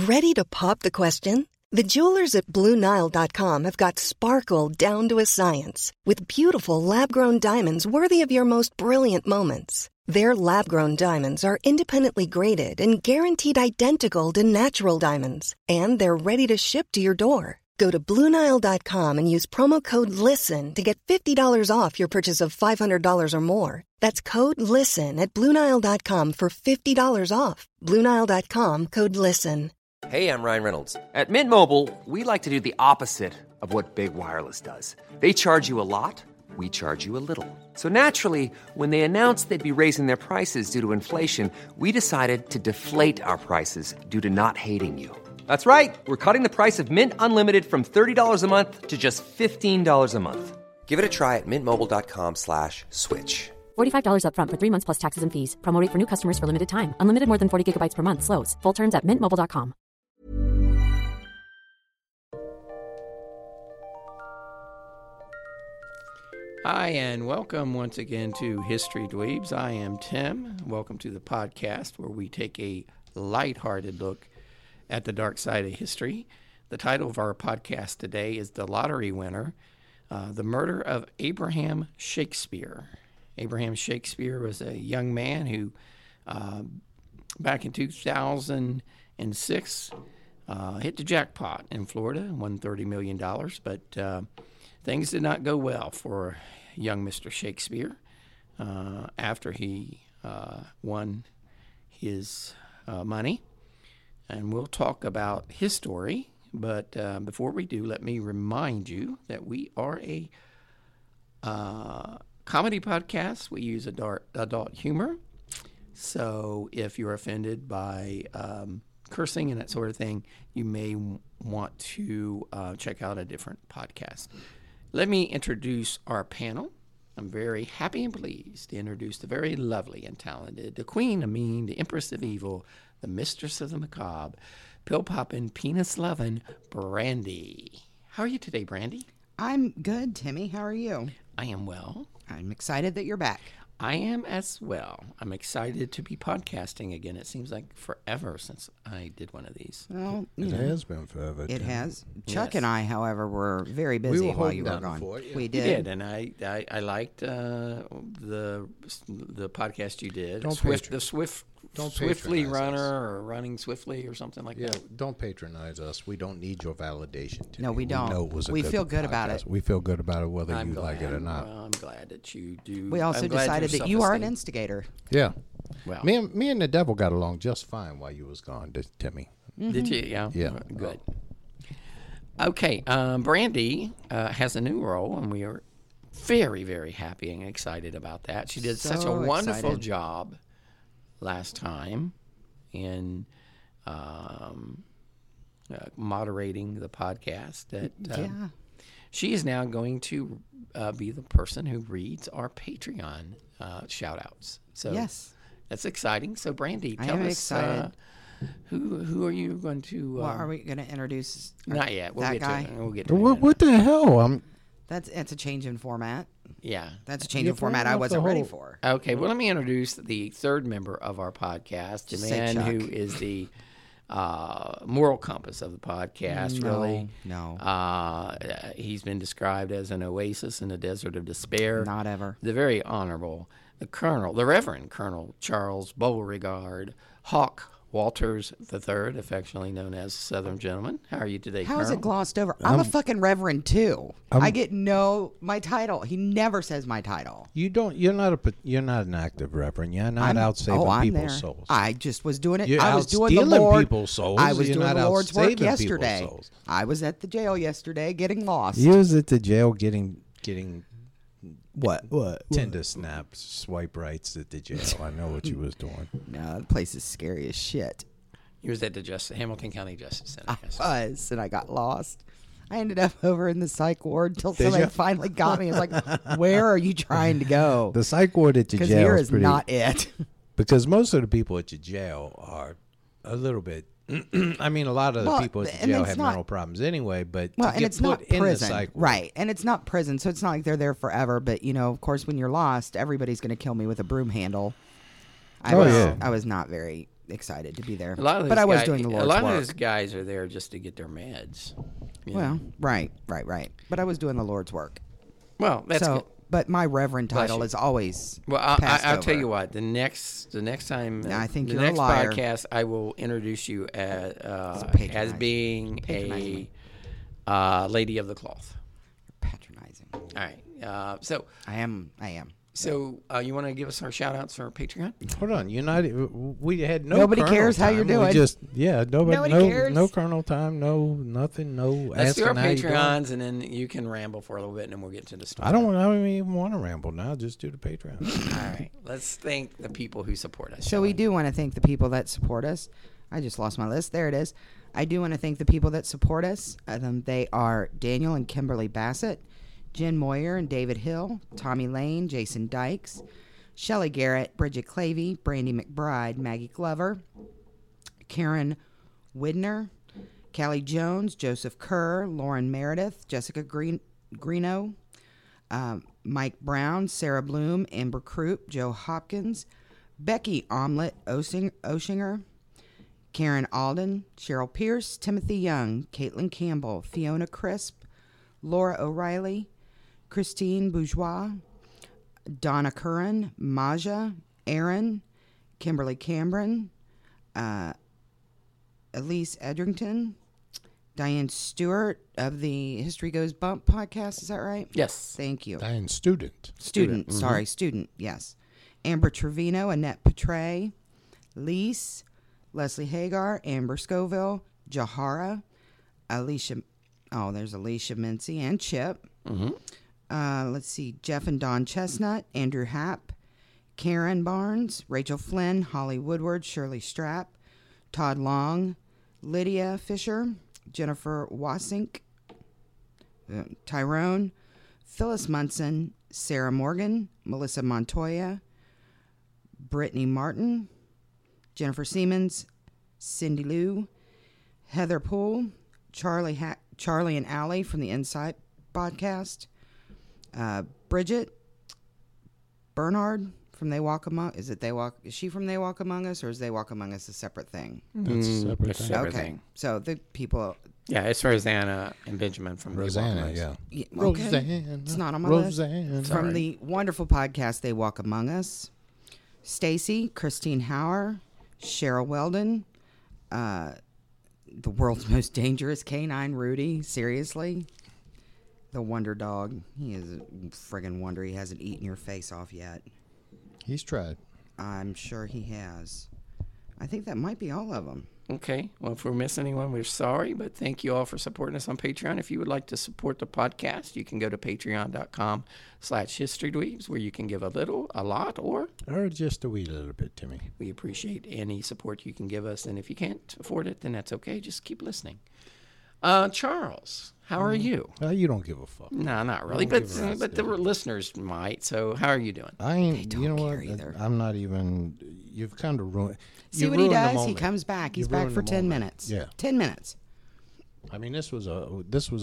Ready to pop the question? The jewelers at BlueNile.com have got sparkle down to a science with beautiful lab-grown diamonds worthy of your most brilliant moments. Their lab-grown diamonds are independently graded and guaranteed identical to natural diamonds, and they're ready to ship to your door. Go to BlueNile.com and use promo code LISTEN to get $50 off your purchase of $500 or more. That's code LISTEN at BlueNile.com for $50 off. BlueNile.com, code LISTEN. Hey, I'm Ryan Reynolds. At Mint Mobile, we like to do the opposite of what Big Wireless does. They charge you a lot, we charge you a little. So naturally, when they announced they'd be raising their prices due to inflation, we decided to deflate our prices due to not hating you. That's right. We're cutting the price of Mint Unlimited from $30 a month to just $15 a month. Give it a try at mintmobile.com/switch. $45 up front for 3 months plus taxes and fees. Promo rate for new customers for limited time. Unlimited more than 40 gigabytes per month. Slows full terms at mintmobile.com. Hi, and welcome once again to History Dweebs. I am Tim. Welcome to the podcast where we take a lighthearted look at the dark side of history. The title of our podcast today is The Lottery Winner, The Murder of Abraham Shakespeare. Abraham Shakespeare was a young man who, back in 2006, hit the jackpot in Florida and won $30 million, but things did not go well for young Mr. Shakespeare after he won his money. And we'll talk about his story, but before we do, let me remind you that we are a comedy podcast. We use adult humor, so if you're offended by cursing and that sort of thing, you may want to check out a different podcast. Let me introduce our panel. I'm very happy and pleased to introduce the very lovely and talented, the Queen of Mean, the Empress of Evil, the Mistress of the Macabre, pill-popping, penis-loving, Brandy. How are you today, Brandy? I'm good, Timmy. How are you? I am well. I'm excited that you're back. I am as well. I'm excited to be podcasting again. It seems like forever since I did one of these. Well, it has been forever. It Tim. has. Chuck Yes. and I, however, were very busy while you were gone. Yeah. We You did. did, and I liked the podcast you did. Don't Swiftly patronize Runner us. or Running Swiftly or something like Yeah, that. don't patronize us. We don't need your validation. Tim. No, we don't. know it was a We good feel good about podcast. it. We feel good about it whether I'm you glad. like it or not. Well, I'm glad that you do. We also I'm glad decided your that you are an self-esteem- instigator. Yeah. Well, Me and the devil got along just fine while you was gone, Timmy. did you? Yeah. Yeah. Good. Okay. Brandy has a new role, and we are very, very happy and excited about that. She did such a So wonderful excited. job last time in moderating the podcast. That Yeah. she is now going to be the person who reads our Patreon shout-outs. So Yes. that's exciting. So, Brandy, I tell am us excited. who are you going to? Well, are we going to introduce Not yet. We'll that get guy? to it. We'll get to it. in a What, minute. what the hell? That's a change in format. Yeah. That's a change You're in format throwing I off wasn't the ready whole- for. Okay. Well, let me introduce the third member of our podcast, the Say man who Chuck. is the moral compass of the podcast. Really. No. He's been described as an oasis in a desert of despair. Not ever. The very honorable, the Reverend Colonel Charles Beauregard Hawk Walters III, affectionately known as Southern Gentleman. How are you today, How is Colonel? it glossed over? I'm a fucking reverend too. I get my title. He never says my title. You're not an active reverend. You're not out saving I'm people's there. souls. I just was doing it. You're I was out doing the stealing Lord. people's souls. I was You're doing not the out Lord's saving work people's yesterday. souls. I was at the jail yesterday getting lost. You was at the jail getting What? Tinder snaps, swipe rights at the jail. I know what you was doing. No, the place is scary as shit. He was at the Hamilton County Justice Center. Yes. I was, and I got lost. I ended up over in the psych ward until somebody ya? finally got me. It's like, where are you trying to go? The psych ward at the Because jail here is is pretty. not it. Because most of the people at the jail are a little bit. I mean, a lot of the Well, people at the and jail it's have not- mental problems anyway. But Well, to and get it's put not in prison, the psych ward, right? And it's not prison, so it's not like they're there forever. But of course, when you're lost, everybody's going to kill me with a broom handle. I Oh, was, yeah. I was not very excited to be there. A lot of but those I was guys, doing the Lord's A lot work. of those guys are there just to get their meds. you know. Well, right. But I was doing the Lord's work. Well, that's good. But my reverend Bless title you. is always Well, passed I'll tell over. you what. The next time, I think the you're a next liar. podcast, I will introduce you as patronizing. being Patronizing. a lady of the cloth. Patronizing. All right. So I am. you want to give us our shout outs for Patreon? Hold on, we had no. Nobody Colonel cares how you're time. We doing. just Nobody no cares. no Colonel time, no nothing, no. Let's do our asking how you doing. Patreons, and then you can ramble for a little bit, and then we'll get to the story. I don't even want to ramble now. Just do the Patreon. All right. Let's thank the people who support us. So we do want to thank the people that support us. I just lost my list. There it is. I do want to thank the people that support us. They are Daniel and Kimberly Bassett, Jen Moyer and David Hill, Tommy Lane, Jason Dykes, Shelley Garrett, Bridget Clavey, Brandy McBride, Maggie Glover, Karen Widner, Callie Jones, Joseph Kerr, Lauren Meredith, Jessica Greeno, Mike Brown, Sarah Bloom, Amber Croup, Joe Hopkins, Becky Omelette Oshinger, Karen Alden, Cheryl Pierce, Timothy Young, Caitlin Campbell, Fiona Crisp, Laura O'Reilly, Christine Bourgeois, Donna Curran, Maja, Aaron, Kimberly Cameron, Elise Edrington, Diane Stewart of the History Goes Bump podcast. Is that right? Yes. Thank you. Diane Student. Student. Sorry, student. Yes. Amber Trevino, Annette Petray, Lise, Leslie Hagar, Amber Scoville, Jahara, Alicia. Oh, there's Alicia Mincy and Chip. Let's see. Jeff and Don Chestnut, Andrew Happ, Karen Barnes, Rachel Flynn, Holly Woodward, Shirley Strapp, Todd Long, Lydia Fisher, Jennifer Wasink, Tyrone, Phyllis Munson, Sarah Morgan, Melissa Montoya, Brittany Martin, Jennifer Siemens, Cindy Lou, Heather Poole, Charlie and Allie from the Insight podcast, Bridget Bernard from They Walk Among. Is she from They Walk Among Us, or is They Walk Among Us a separate thing? That's a separate that's thing. separate Okay, thing. so the people. Yeah, it's Rosanna and Benjamin from Rosanna, They Walk Among Us. yeah. Okay. Rosanna. It's not on my Rosanna. list. From the wonderful podcast They Walk Among Us, Stacy, Christine Hauer, Cheryl Weldon, the world's most dangerous canine, Rudy. Seriously, the wonder dog. He is a friggin' wonder. He hasn't eaten your face off yet. He's tried. I'm sure he has. I think that might be all of them. Okay. Well, if we're missing anyone, we're sorry, but thank you all for supporting us on Patreon. If you would like to support the podcast, you can go to patreon.com/historydweebs, where you can give a little, a lot, or just a wee little bit, Timmy. we appreciate any support you can give us. And if you can't afford it, then that's okay. Just keep listening. Charles, how are you? You don't give a fuck. No, not really, but the listeners might. So how are you doing? I ain't. They You know don't what? care either. I'm not even. You've kind of ruined. See you what he ruined the does? He moment. comes back. He's You back ruined for the 10 moment. minutes. Yeah. 10 minutes. I mean, this was a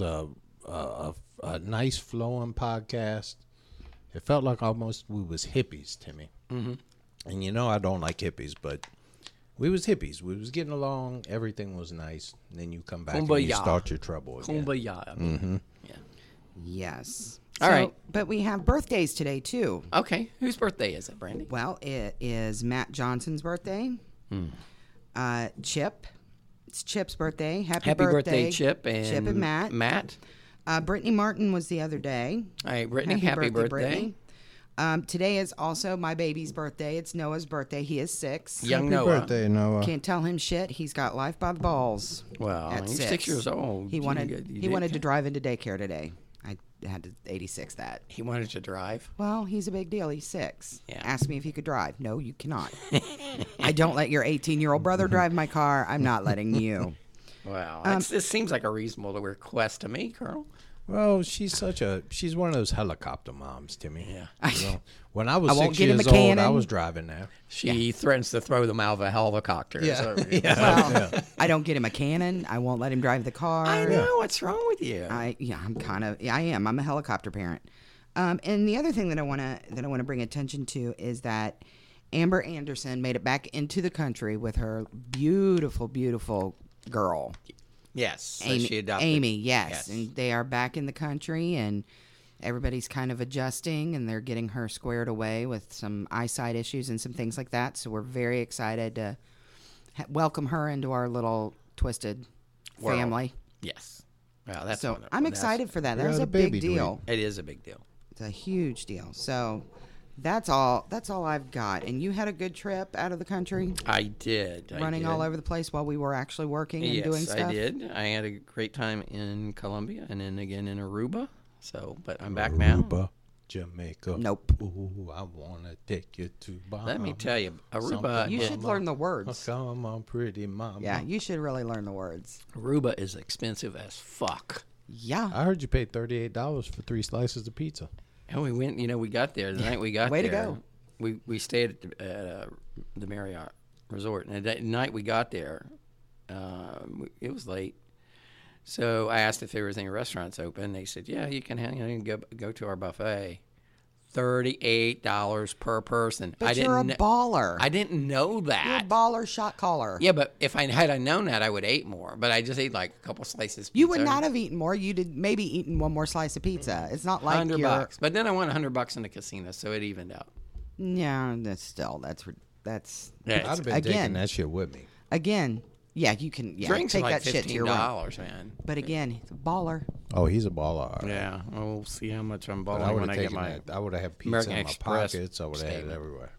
nice flowing podcast. It felt like almost we was hippies, Timmy. Mm-hmm. And you know I don't like hippies, but we was hippies. We was getting along. Everything was nice. And then you come back and you Kumbaya. start your trouble again. Kumbaya. Yeah. Yes. All right. But we have birthdays today, too. Okay. Whose birthday is it, Brandy? Well, it is Matt Johnson's birthday. Chip. It's Chip's birthday. Happy birthday, Chip and Matt. Matt. Brittany Martin was the other day. All right, Brittany, happy birthday. Brittany. Today is also my baby's birthday. It's Noah's birthday. He is 6. Young Happy Noah. birthday, Noah. Can't tell him shit. He's got life by the balls. Well, at he's 6. 6 years old. He You wanted did- to drive into daycare today. I had to 86 that. He wanted to drive. Well, he's a big deal. He's 6. Yeah. Ask me if he could drive. No, you cannot. I don't let your 18-year-old brother drive my car. I'm not letting you. Well, this seems like a reasonable request to me, Colonel. Well, she's one of those helicopter moms, Timmy. Yeah. You know, when I was I won't 6 get him years a old, I cannon. was driving there. She threatens to throw them out of a helicopter. Yeah. So- Well, I don't get him a cannon. I won't let him drive the car. I know. What's wrong with you? I am. I'm a helicopter parent. And the other thing that I want to bring attention to is that Amber Anderson made it back into the country with her beautiful, beautiful girl. Yes. So Amy, she adopted. Amy, yes. And they are back in the country, and everybody's kind of adjusting, and they're getting her squared away with some eyesight issues and some things like that. So we're very excited to welcome her into our little twisted World. family. Yes. Wow, that's So wonderful. I'm excited for that. That Yeah, was the a big baby deal. It is a big deal. It's a huge deal. So that's all I've got. And you had a good trip out of the country, I did. running all over the place while we were actually working and doing stuff. Yes, I did. I had a great time in Colombia and then again in Aruba. So, but I'm back now. Aruba, Jamaica. Nope. Ooh, I wanna take you to Bahamas. Let me tell you, Aruba. You should learn the words. Come on, pretty mama. Yeah, you should really learn the words. Aruba is expensive as fuck. Yeah. I heard you paid $38 for 3 slices of pizza. And we went. We got there the night we got Way to there. go. We stayed at the Marriott Resort, and the night we got there, it was late. So I asked if there was any restaurants open. They said, "Yeah, you can go to our buffet." $38 per person. But you're a baller. I didn't know that. You're a baller shot caller. Yeah, but if I had known that, I would have ate more. But I just ate like a couple slices. You would pizza. not have eaten more. You'd have maybe eaten one more slice of pizza. It's not like $100 you're. bucks. But then I won $100 in the casino, so it evened out. Yeah, that's Yeah, I'd have been Again. taking that shit with me. again. Yeah, you can. Yeah, drinks are take like that shit to your room. $15, man. But again, he's a baller. Oh, he's a baller. Yeah, we'll see how much I'm But I balling would when have I get taken my. that. I would have had pizza American in my Express pockets. I would have had it statement. everywhere.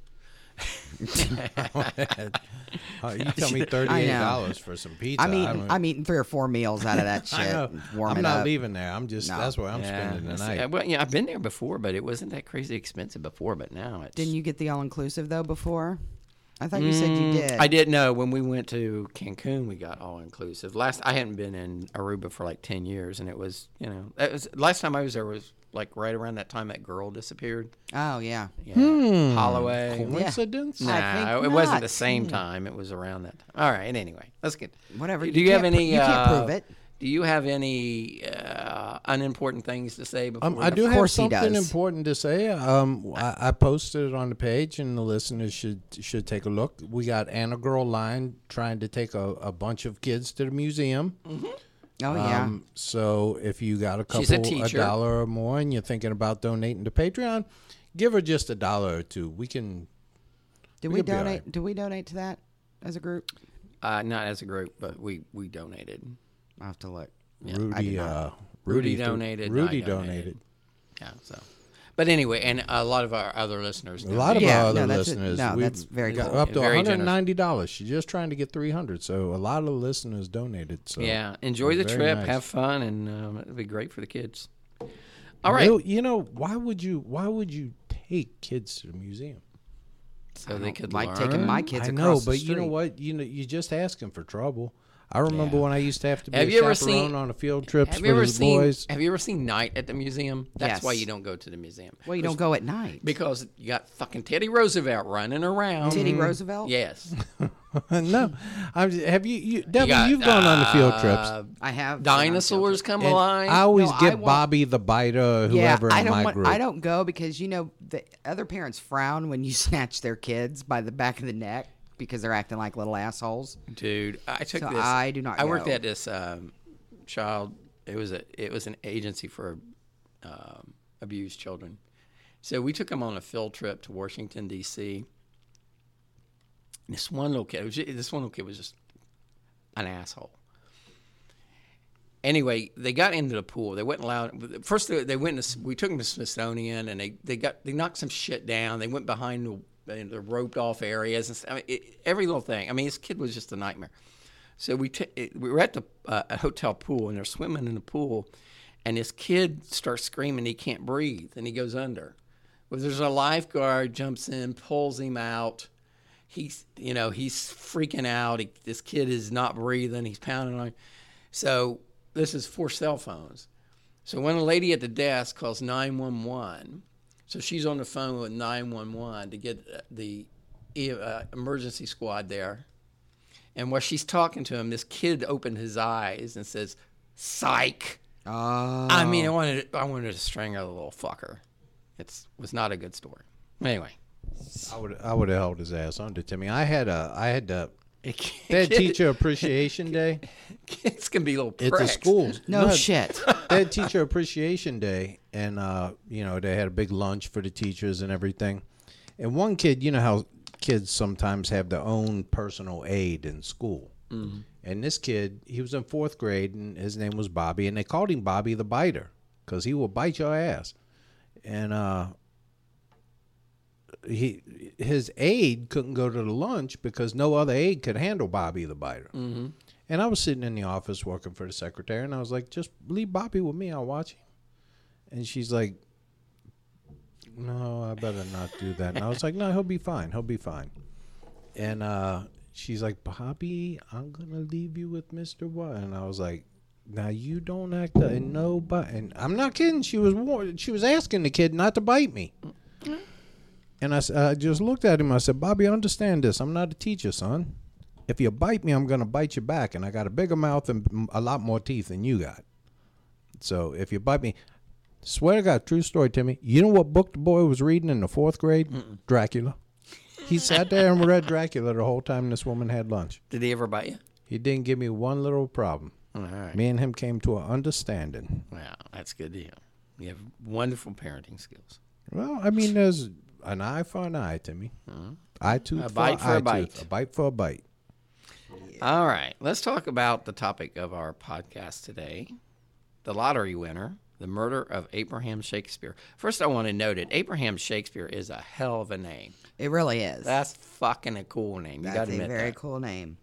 You tell me $38 for some pizza. I'm eating 3 or 4 meals out of that shit. I know. and warming I'm not up. leaving there. I'm just. No. That's where I'm spending the night. Well, yeah, I've been there before, but it wasn't that crazy expensive before. But now it's. Didn't you get the all inclusive though before? I thought you said you did. I did know when we went to Cancun, we got all inclusive. I hadn't been in Aruba for like 10 years, and it was, last time I was there was like right around that time that girl disappeared. Oh yeah. Yeah. Holloway. Coincidence? I think No, it wasn't not. the same time. It was around that time. All right. Anyway, let's get. Whatever. Do you have can't any? You can't prove it. Do you have any unimportant things to say before? I do have course he something does. important to say. I posted it on the page, and the listeners should take a look. We got Anna Girl Line trying to take a bunch of kids to the museum. Oh yeah. So if you got a She's a couple, teacher. $1 or more, and you're thinking about donating to Patreon, give her just $1 or $2. We can. Did we we could be all donate? right. Do we donate to that as a group? Not as a group, but we donated. I'll have to look. Rudy donated. Rudy I donated. Yeah. So, but anyway, and a lot of our other listeners. A lot of Yeah, our other no, that's it. listeners. No, we've that's very got cool. up to Very $190. She's just trying to get 300. So a lot of the listeners donated. So Yeah. Enjoy the very trip. nice. Have fun, and it'll be great for the kids. All right. Why would you take kids to the museum? So they could like learn. taking my kids I across know, the but you know street. what? You're just asking for trouble. I remember when I used to have to be Have a you ever chaperone seen- on a field trips Have for you ever the seen? boys. Have you ever seen Night at the museum? That's Yes. why you don't go to the museum. Well, you don't go at night. Because you got fucking Teddy Roosevelt running around. Teddy Roosevelt. Yes. No, have you Devin? got, You've gone on the field trips. I have Dinosaurs come And alive. I always No, I get won't- Bobby the Biter, Yeah, whoever I in don't my group. I don't go because the other parents frown when you snatch their kids by the back of the neck because they're acting like little assholes. Dude, I took So this. I do not I worked go. at this child. It was an agency for abused children. So we took them on a field trip to Washington D.C. This one little kid was just an asshole. Anyway, they got into the pool. They weren't allowed. First, they went. We took them to Smithsonian, and they knocked some shit down. They went behind the roped off areas and stuff. Every little thing. I mean, this kid was just a nightmare. So we were at the a hotel pool, and they're swimming in the pool, and this kid starts screaming he can't breathe, and he goes under. Well, there's a lifeguard jumps in, pulls him out. He's freaking out. This kid is not breathing. He's pounding on him. So this is 4 cell phones. So when a lady at the desk calls 911, so she's on the phone with 911 to get the emergency squad there. And while she's talking to him, this kid opened his eyes and says, "Psych." Oh. I mean, I wanted to strangle the little fucker. It was not a good story. Anyway, I would have held his ass under, Timmy. I had that teacher appreciation day. Kids can be little At pricks. the school. No shit. They had teacher appreciation day, and they had a big lunch for the teachers and everything. And one kid, you know how kids sometimes have their own personal aide in school. Mm-hmm. And this kid, he was in 4th grade, and his name was Bobby, and they called him Bobby the Biter because he will bite your ass. And his aide couldn't go to the lunch because no other aide could handle Bobby the Biter. Mm-hmm. And I was sitting in the office working for the secretary, and I was like, just leave Bobby with me. I'll watch him. And she's like, no, I better not do that. And I was like, no, he'll be fine. He'll be fine. And she's like, Bobby, I'm going to leave you with Mr. What? And I was like, now you don't act like nobody. And I'm not kidding. She was asking the kid not to bite me. And I just looked at him. I said, Bobby, understand this. I'm not a teacher, son. If you bite me, I'm going to bite you back. And I got a bigger mouth and a lot more teeth than you got. So if you bite me, swear to God, true story, Timmy. You know what book the boy was reading in the 4th grade? Dracula. He sat there and read Dracula the whole time this woman had lunch. Did he ever bite you? He didn't give me one little problem. All right. Me and him came to an understanding. Wow, that's good deal. You have wonderful parenting skills. Well, I mean, there's an eye for an eye, Timmy. Eye tooth A for bite a for a eye bite. tooth. A bite for a bite. All right, let's talk about the topic of our podcast today, the lottery winner, the murder of Abraham Shakespeare. First, I want to note it. Abraham Shakespeare is a hell of a name. It really is. That's fucking a cool name. You got That's to a admit very that. cool name.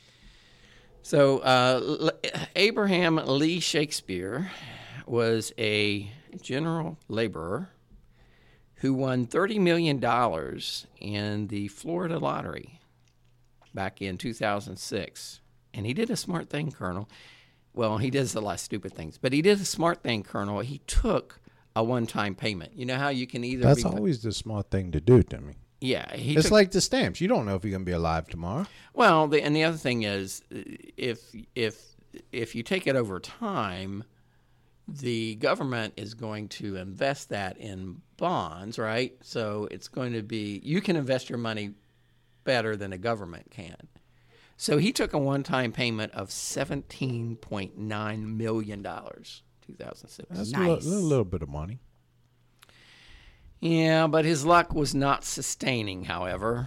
So, Abraham Lee Shakespeare was a general laborer who won $30 million in the Florida lottery back in 2006. And he did a smart thing, Colonel. Well, he does a lot of stupid things, but he did a smart thing, Colonel. He took a one-time payment. You know how you can either That's always the smart thing to do, Timmy. Yeah, It's like the stamps. You don't know if you're going to be alive tomorrow. Well, and the other thing is, if you take it over time, the government is going to invest that in bonds, right? So it's going to be, you can invest your money better than a government can. So he took a one-time payment of $17.9 million, 2006. That's Nice. a little bit of money. Yeah, but his luck was not sustaining, however.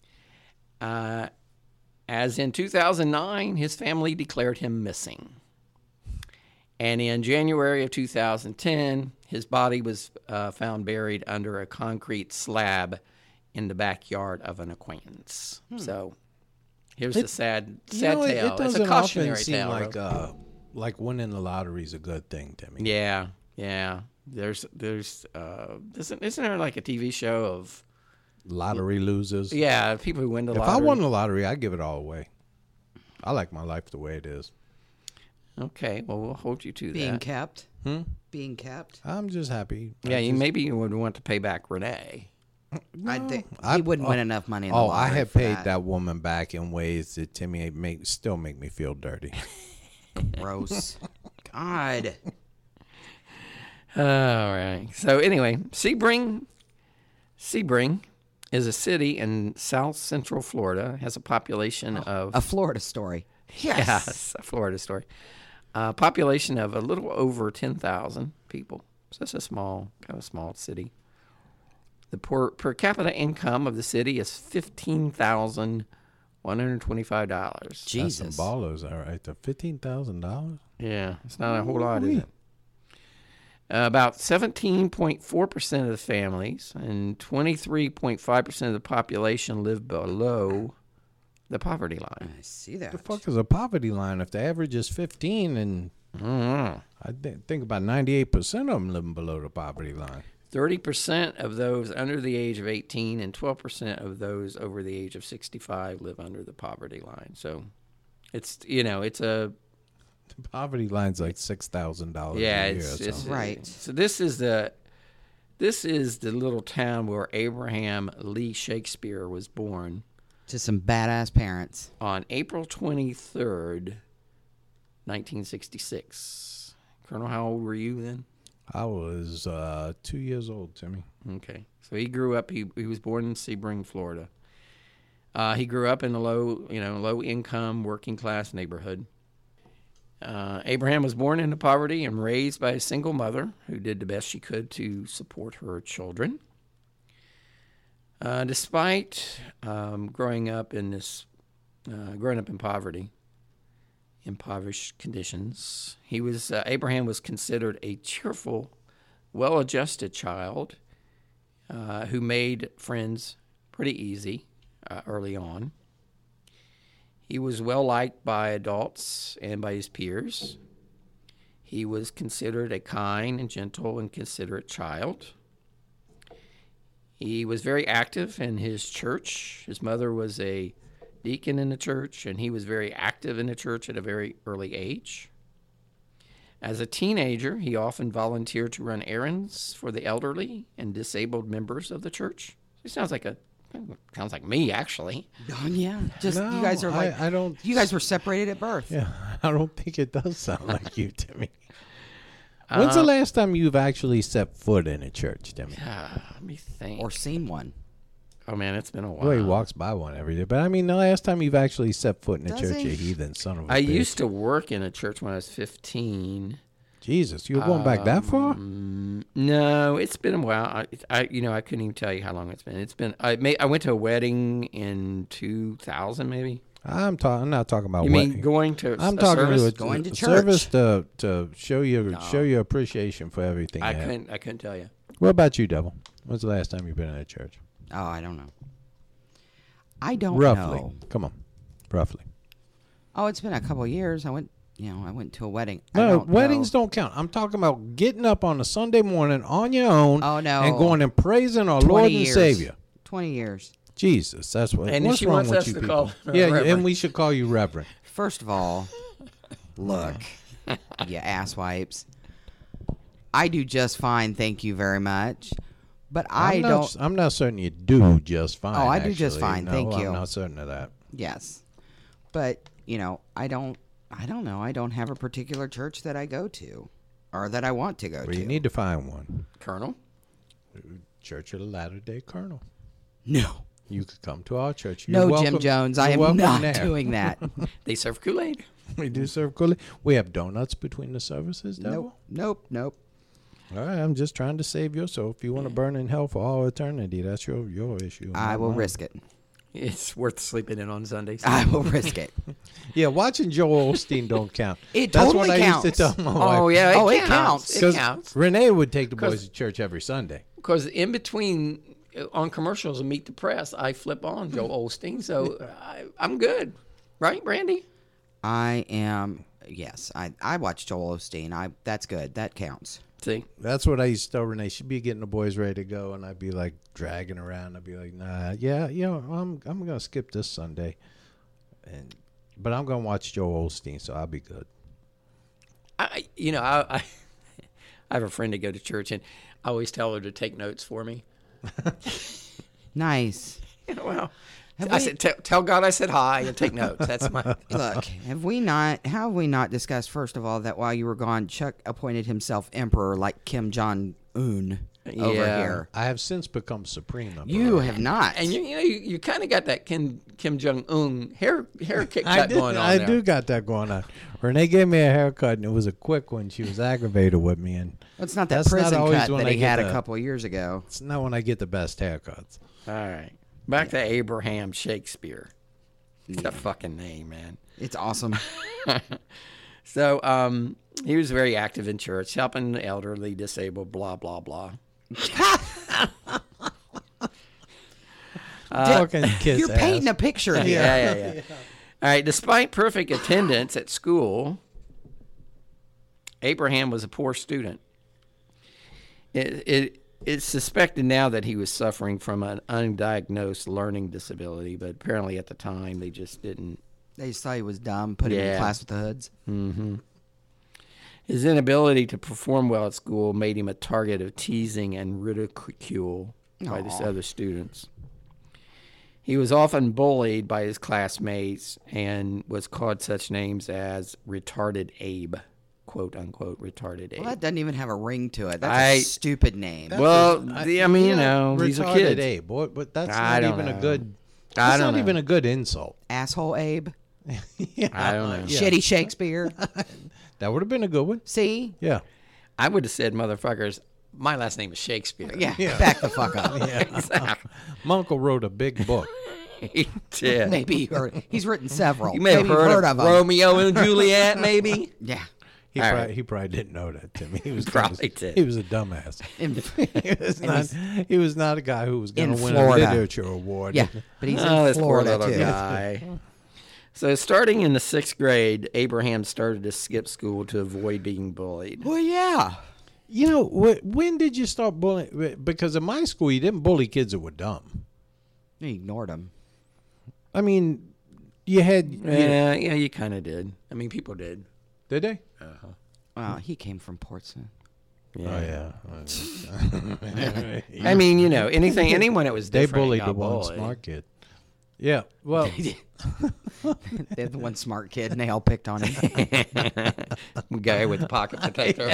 As in 2009, his family declared him missing. And in January of 2010, his body was found buried under a concrete slab in the backyard of an acquaintance. So here's the sad tale. It It's a doesn't cautionary often seem tale. like winning the lottery is a good thing, Timmy. Yeah. There's isn't there like a TV show of Lottery losers. people who win the If lottery? I won the lottery, I'd give it all away. I like my life the way it is. Okay, well we'll hold you to Being that. kept. Being kept. I'm just happy. Yeah, maybe you would want to pay back Renee. I think he wouldn't win enough money in the I lottery have for paid that woman back in ways that Timmy still make me feel dirty. Gross. God. All right. So anyway, Sebring is a city in South Central Florida. It has a population of A Florida story. yes, a Florida story. Population of a little over 10,000 people. So it's a small city. The per capita income of the city is $15,125. Jesus. That's some ballers, all right. The $15,000. Yeah, it's not a whole lot, is it? About 17.4% of the families and 23.5% of the population live below the poverty line. I see that. The fuck is a poverty line? If the average is 15, and I think about 98% of them living below the poverty line. 30% of those under the age of 18 and 12% of those over the age of 65 live under the poverty line. So it's a The poverty line's like $6,000 yeah, a year. it's Right. So this is the little town where Abraham Lee Shakespeare was born To some badass parents. on April 23rd, 1966. Colonel, how old were you then? I was 2 years old, Timmy. Okay. So he grew up, he was born in Sebring, Florida. He grew up in a low income, working class neighborhood. Abraham was born into poverty and raised by a single mother who did the best she could to support her children. Despite growing up in poverty, impoverished conditions, Abraham was considered a cheerful, well-adjusted child who made friends pretty easy early on. He was well-liked by adults and by his peers. He was considered a kind and gentle and considerate child. He was very active in his church. His mother was a deacon in the church, and he was very active in the church at a very early age. As a teenager, he often volunteered to run errands for the elderly and disabled members of the church. It sounds like me, actually. Oh, yeah. Just No, you guys are like I don't. you guys were separated at birth. Yeah, I don't think it does sound like you, Timmy. When's the last time you've actually set foot in a church, Timmy? Let me think. Or seen one. Oh, man, it's been a while. Well, he walks by one every day. But, I mean, the last time you've actually set foot in a Does church, he? you heathen son of a I bitch. used to work in a church when I was 15. Jesus, you were going back that far? No, it's been a while. I couldn't even tell you how long it's been. I went to a wedding in 2000, maybe. I'm not talking about You wedding. mean going to I'm a talking service? to a Going to service to show your appreciation for everything. I you have. couldn't tell you. What about you, Devil? When's the last time you've been in a church? Oh, I don't know. I don't Roughly. know. Come on. Roughly. Oh, it's been a couple of years. I went to a wedding. I No, don't weddings know. don't count. I'm talking about getting up on a Sunday morning on your own Oh, no. and going and praising our 20 Lord and years. Savior. 20 years. Jesus, that's what. And what's she wrong wants with us you to people? call her Yeah, Reverend. and we should call you Reverend. First of all, look, you asswipes. I do just fine, thank you very much. But I'm not certain you do just fine. Oh, I do just actually. fine, No, thank you. I'm not certain of that. Yes. But, I don't know. I don't have a particular church that I go to or that I want to go Well, to. you need to find one. Colonel? Church of the Latter-day Colonel. No. You could come to our church. No, You're welcome- Jim Jones. I you're am welcome not there. doing that. They serve Kool-Aid. We do serve Kool-Aid. We have donuts between the services, Devil. Nope. All right, I'm just trying to save your soul. If you want to burn in hell for all eternity, that's your issue. I not will mine. risk it. It's worth sleeping in on Sundays. I will risk it. Yeah, watching Joel Osteen don't count. It That's totally what counts. I used to tell my wife. Oh, yeah. Oh, it It counts. counts. Renee would take the boys to church every Sunday. Because in between, on commercials and Meet the Press, I flip on Joel Osteen. So I'm good. Right, Brandy? I am. Yes, I watch Joel Osteen. That's good. That counts. See? That's what I used to tell Renee. She'd be getting the boys ready to go, and I'd be like dragging around. I'd be like, nah, I'm gonna skip this Sunday, but I'm gonna watch Joel Osteen, so I'll be good. I have a friend to go to church, and I always tell her to take notes for me. Nice. Well, I said, tell God I said hi and take notes. That's my. Look, have we not discussed, first of all, that while you were gone, Chuck appointed himself emperor like Kim Jong-un over Yeah. here? I have since become supreme. You have not. And you kind of got that Kim Jong Un hair kick I going on I there. do got that going on. Renee gave me a haircut, and it was a quick one. She was aggravated with me, and It's not that that's not prison always cut when that I he get had a the- couple of years ago. it's not when I get the best haircuts. All right, back to Abraham Shakespeare. It's a fucking name, man. It's awesome. So he was very active in church, helping the elderly, disabled, blah blah blah. Fucking kiss You're ass. painting a picture here. Yeah. All right. Despite perfect attendance at school, Abraham was a poor student. It's suspected now that he was suffering from an undiagnosed learning disability, but apparently at the time they just didn't. They just thought he was dumb, put him in Yeah. class with the hoods. His inability to perform well at school made him a target of teasing and ridicule by the other students. He was often bullied by his classmates and was called such names as retarded Abe, quote unquote retarded Abe. Well, that doesn't even have a ring to it. That's a stupid name. Well, I mean, you know, these are retarded kids. Abe, but that's I not don't even know. a good. I That's don't not know. even a good insult. Asshole Abe. I don't know. Shitty Shakespeare. That would have been a good one. See? Yeah. I would have said, motherfuckers, my last name is Shakespeare. Yeah. Back the fuck up. Exactly. My uncle wrote a big book. He did. Maybe you heard. He's written several. You may have Maybe you've heard of them. Romeo and Juliet, maybe? Yeah. He probably didn't know that, Timmy. He was Probably did. He was a dumbass. He was not a guy who was going in to win Florida. a literature award. Yeah. But he's Oh, in this poor Florida, little too. guy. So starting in the 6th grade, Abraham started to skip school to avoid being bullied. Well, yeah. You know, when did you start bullying? Because in my school, you didn't bully kids that were dumb. He ignored him. I mean, you had. Yeah, you kind of did. I mean, people did. Did they? He came from Portsmouth. Yeah. Oh, yeah. I mean, you know, anyone that was They different bullied got the one bullied. smart kid. Yeah. Well, They're the one smart kid, and they all picked on him. Guy with the pocket potato.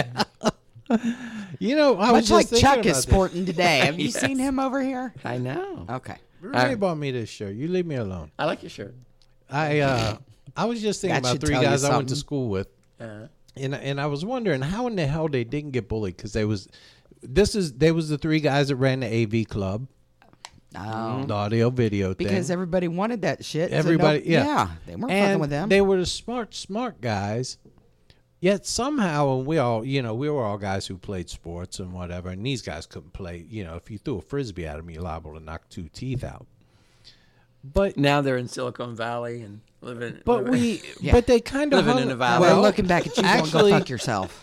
you know, I Much was just like thinking Chuck about is this. sporting today. Have you Yes. seen him over here? I know. Okay. Renee bought me this shirt. You leave me alone. I like your shirt. I was just thinking That about should 3 tell you guys I went to something. school with, and I was wondering how in the hell they didn't get bullied because they was the 3 guys that ran the AV club, Oh. the audio video Because thing. everybody wanted that shit. so Everybody, no- yeah, they weren't and fucking with them. They were the smart guys. Yet somehow, and we were all guys who played sports and whatever, and these guys couldn't play. You know, if you threw a frisbee at them, you're liable to knock 2 teeth out. But Now they're in Silicon Valley and living. but Yeah. but they kind of Living in a valley. well, looking back at you, going, actually- go fuck yourself.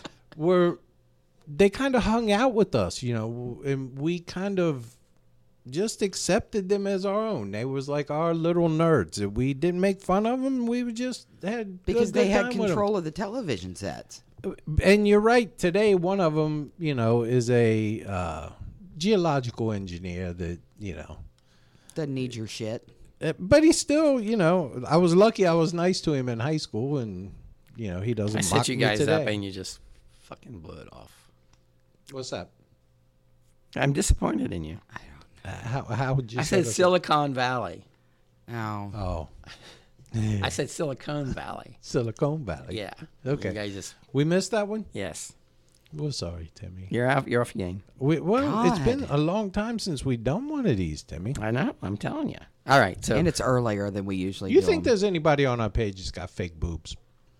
they kind of hung out with us, you know, and we kind of just accepted them as our own. They was like our little nerds. If we didn't make fun of them, we would just had Because good they had time with 'em. control of the television sets. And you're right. Today, one of them, you know, is a geological engineer that, you know. Doesn't need your shit. But he's still, you know, I was lucky I was nice to him in high school, and, you know, he doesn't I mock set you me guys today. up and you just fucking blew it off. What's that? I'm disappointed in you. How would you I set said us up? Silicon Valley. Oh. Oh, I said Silicon Valley. Silicon Valley. Yeah. Okay. You guys just We missed that one? yes. We're sorry, Timmy. You're off your game. It's been God. a long time since we've done one of these, Timmy. I know. I'm telling you. All right. So And it's earlier than we usually You do think them. there's anybody on our page that's got fake boobs?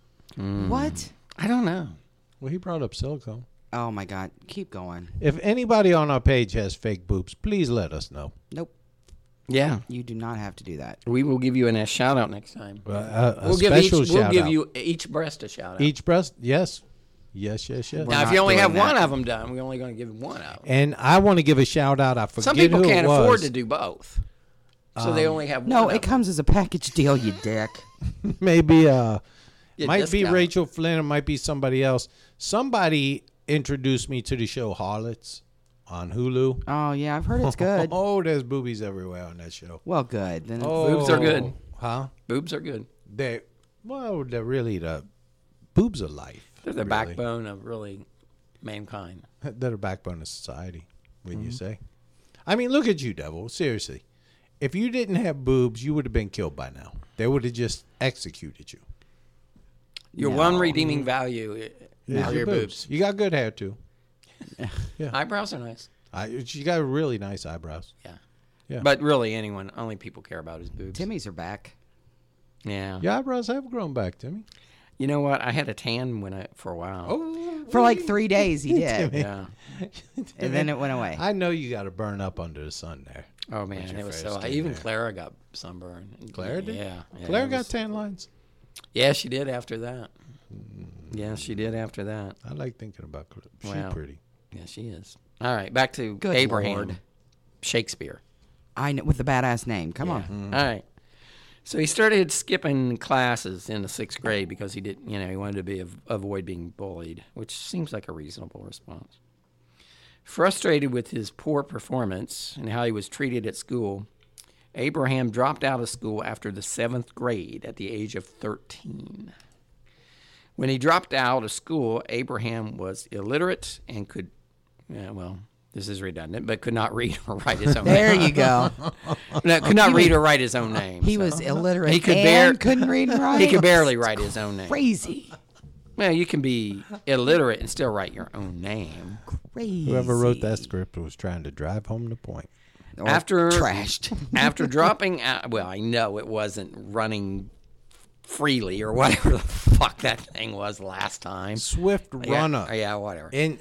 What? I don't know. Well, he brought up silicone. Oh, my God. Keep going. If anybody on our page has fake boobs, please let us know. Nope. Yeah. You do not have to do that. We will give you a shout out next time. A We'll give special shout out. you each breast a shout out. Each breast, yes. Yes. now, not if you only have doing that. one of them done, we're only going to give one out. And I want to give a shout out. I forget Some people who can't it was. afford to do both, so they only have one. No, of it them. comes as a package deal, you dick. Maybe You might be discount. Rachel Flynn, it might be somebody else. Somebody introduced me to the show Harlots on Hulu. Oh, yeah. I've heard it's good. Oh, there's boobies everywhere on that show. Well, good. Then Boobs are good. Huh? Boobs are good. They're really the boobs of life. They're the really. backbone of really mankind. They're the backbone of society, wouldn't you say? I mean, look at you, Devil. Seriously. If you didn't have boobs, you would have been killed by now. They would have just executed you. Your one redeeming value is your boobs. You got good hair, too. Eyebrows are nice. You got really nice eyebrows. Yeah. Yeah. But really, only people care about is boobs. Timmy's are back. Yeah. Your eyebrows have grown back, Timmy. You know what? I had a tan for a while. Oh, For like 3 days, he did. Yeah. And then it went away. I know you got to burn up under the sun there. Oh man, your it was fair so. skin Even there. Clara got sunburn. Claire did? Yeah. Claire it got was- tan lines. Yeah, she did after that. Yeah, she did after that. I like thinking about Claire. She's Wow. pretty. Yeah, she is. All right, back to Good Abraham Lord. Shakespeare. I know, with the badass name. Come on. All right. So he started skipping classes in the 6th grade because he wanted to avoid being bullied, which seems like a reasonable response. Frustrated with his poor performance and how he was treated at school, Abraham dropped out of school after the 7th grade at the age of 13. When he dropped out of school, Abraham was illiterate and could, this is redundant, but could not read or write his own name. There you go. No, could not read or write his own name. He so. was illiterate. He could couldn't read and write. He could barely write his own name. Crazy. Well, you can be illiterate and still write your own name. Crazy. Whoever wrote that script was trying to drive home the point. Or After trashed. After dropping out, well, I know it wasn't running freely or whatever the fuck that thing was last time. Swift runner. Yeah, whatever. And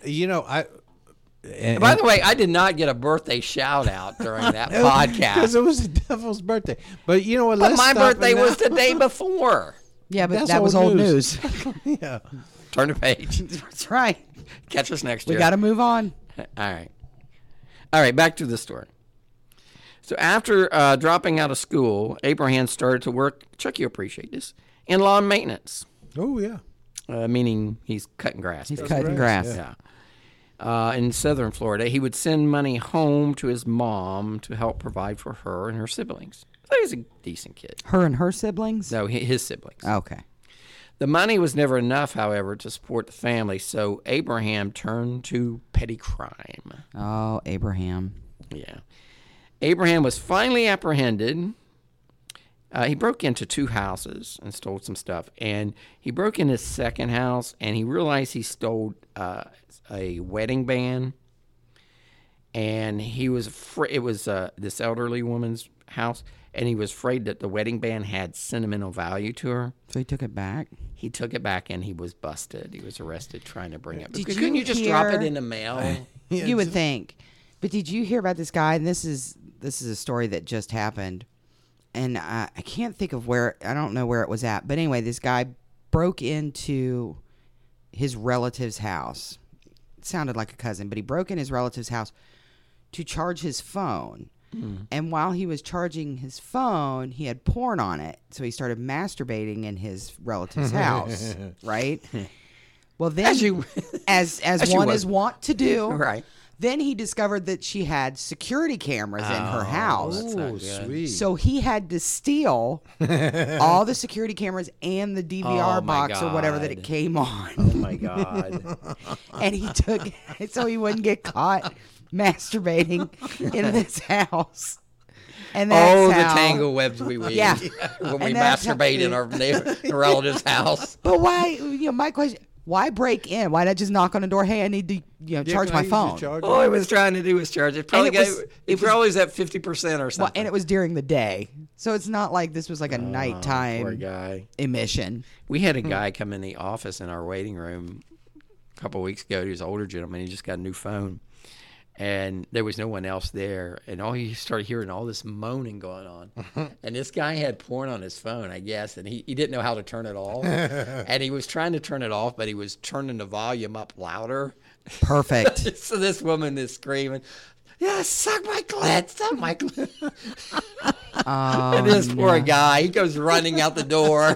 By the way, I did not get a birthday shout out during that podcast. Because it was the devil's birthday. But you know what? But my birthday was the day before. Yeah, but That's that was old news. Yeah. Turn the page. That's right. Catch us next year. We got to move on. All right, back to the story. So after dropping out of school, Abraham started to work, Chuck, you appreciate this, in lawn maintenance, Oh, yeah. meaning he's cutting grass. He's basically. cutting grass. Yeah. In southern Florida, he would send money home to his mom to help provide for her and her siblings. So he's a decent kid. Her and her siblings? No, his siblings. Okay. The money was never enough, however, to support the family, so Abraham turned to petty crime. Oh, Abraham. Yeah. Abraham was finally apprehended. He broke into 2 houses and stole some stuff. And he broke in his second house, and he realized he stole a wedding band. And he was it was this elderly woman's house, and he was afraid that the wedding band had sentimental value to her. So he took it back? He took it back, and he was busted. He was arrested trying to bring it. Did Couldn't you just drop it in the mail? You would think. But did you hear about this guy? And this is a story that just happened. And I can't think of I don't know where it was at. But anyway, this guy broke into his relative's house. It sounded like a cousin, but he broke in his relative's house to charge his phone. And while he was charging his phone, he had porn on it. So he started masturbating in his relative's house, right? Well, then, as one is wont to do, Right. Then he discovered that she had security cameras in her house. that's not Oh, good. sweet. So he had to steal all the security cameras and the DVR Oh, my box or whatever that it God. came on. Oh, my God. And he took it so he wouldn't get caught masturbating in this house. And that's The how, tangle webs we weave Yeah. when we And that's how- masturbate in our relative's house. But why? My question: why break in? Why not just knock on the door? Hey, I need to charge my phone. All he was trying to do was charge it. Probably it probably was at 50% or Well, something. and it was during the day, so it's not like this was like a Poor nighttime guy. emission. We had a guy come in the office in our waiting room a couple of weeks ago. He was an older gentleman. He just got a new phone. And there was no one else there. And he started hearing all this moaning going on. And this guy had porn on his phone, I guess. And he didn't know how to turn it off. And he was trying to turn it off, but he was turning the volume up louder. Perfect. So this woman is screaming, yeah, suck my clit, suck my clit. And this poor guy, he goes running out the door.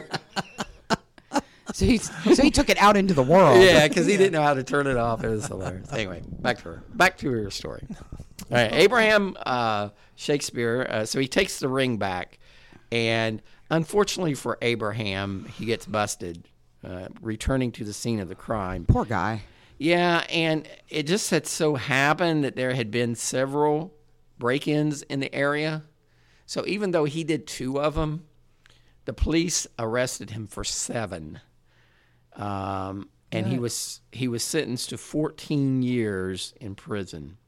So he took it out into the world. Yeah, because he didn't know how to turn it off. It was hilarious. Anyway, back to her story. All right, Abraham Shakespeare. So he takes the ring back, and unfortunately for Abraham, he gets busted, returning to the scene of the crime. Poor guy. Yeah, and it just had so happened that there had been several break-ins in the area. So even though he did 2 of them, the police arrested him for 7. And he was sentenced to 14 years in prison.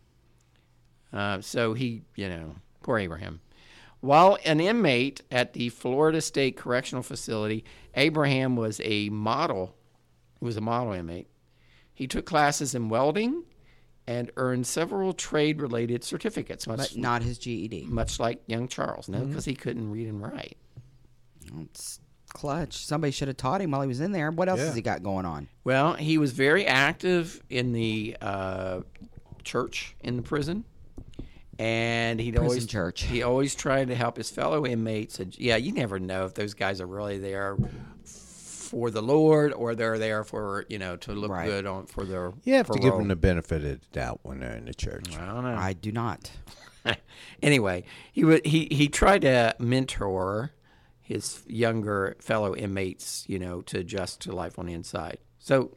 So he, poor Abraham. While an inmate at the Florida State Correctional Facility, Abraham was a model. He was a model inmate. He took classes in welding and earned several trade-related certificates. But not his GED. Much like young Charles, no, because he couldn't read and write. It's clutch. Somebody should have taught him while he was in there. What else has he got going on? Well, he was very active in the church in the prison, and he always tried to help his fellow inmates. Yeah, you never know if those guys are really there for the Lord or they're there for to look good for their. You have to give them the benefit of the doubt when they're in the church. I don't know. I do not. Anyway, he tried to mentor his younger fellow inmates, to adjust to life on the inside. So,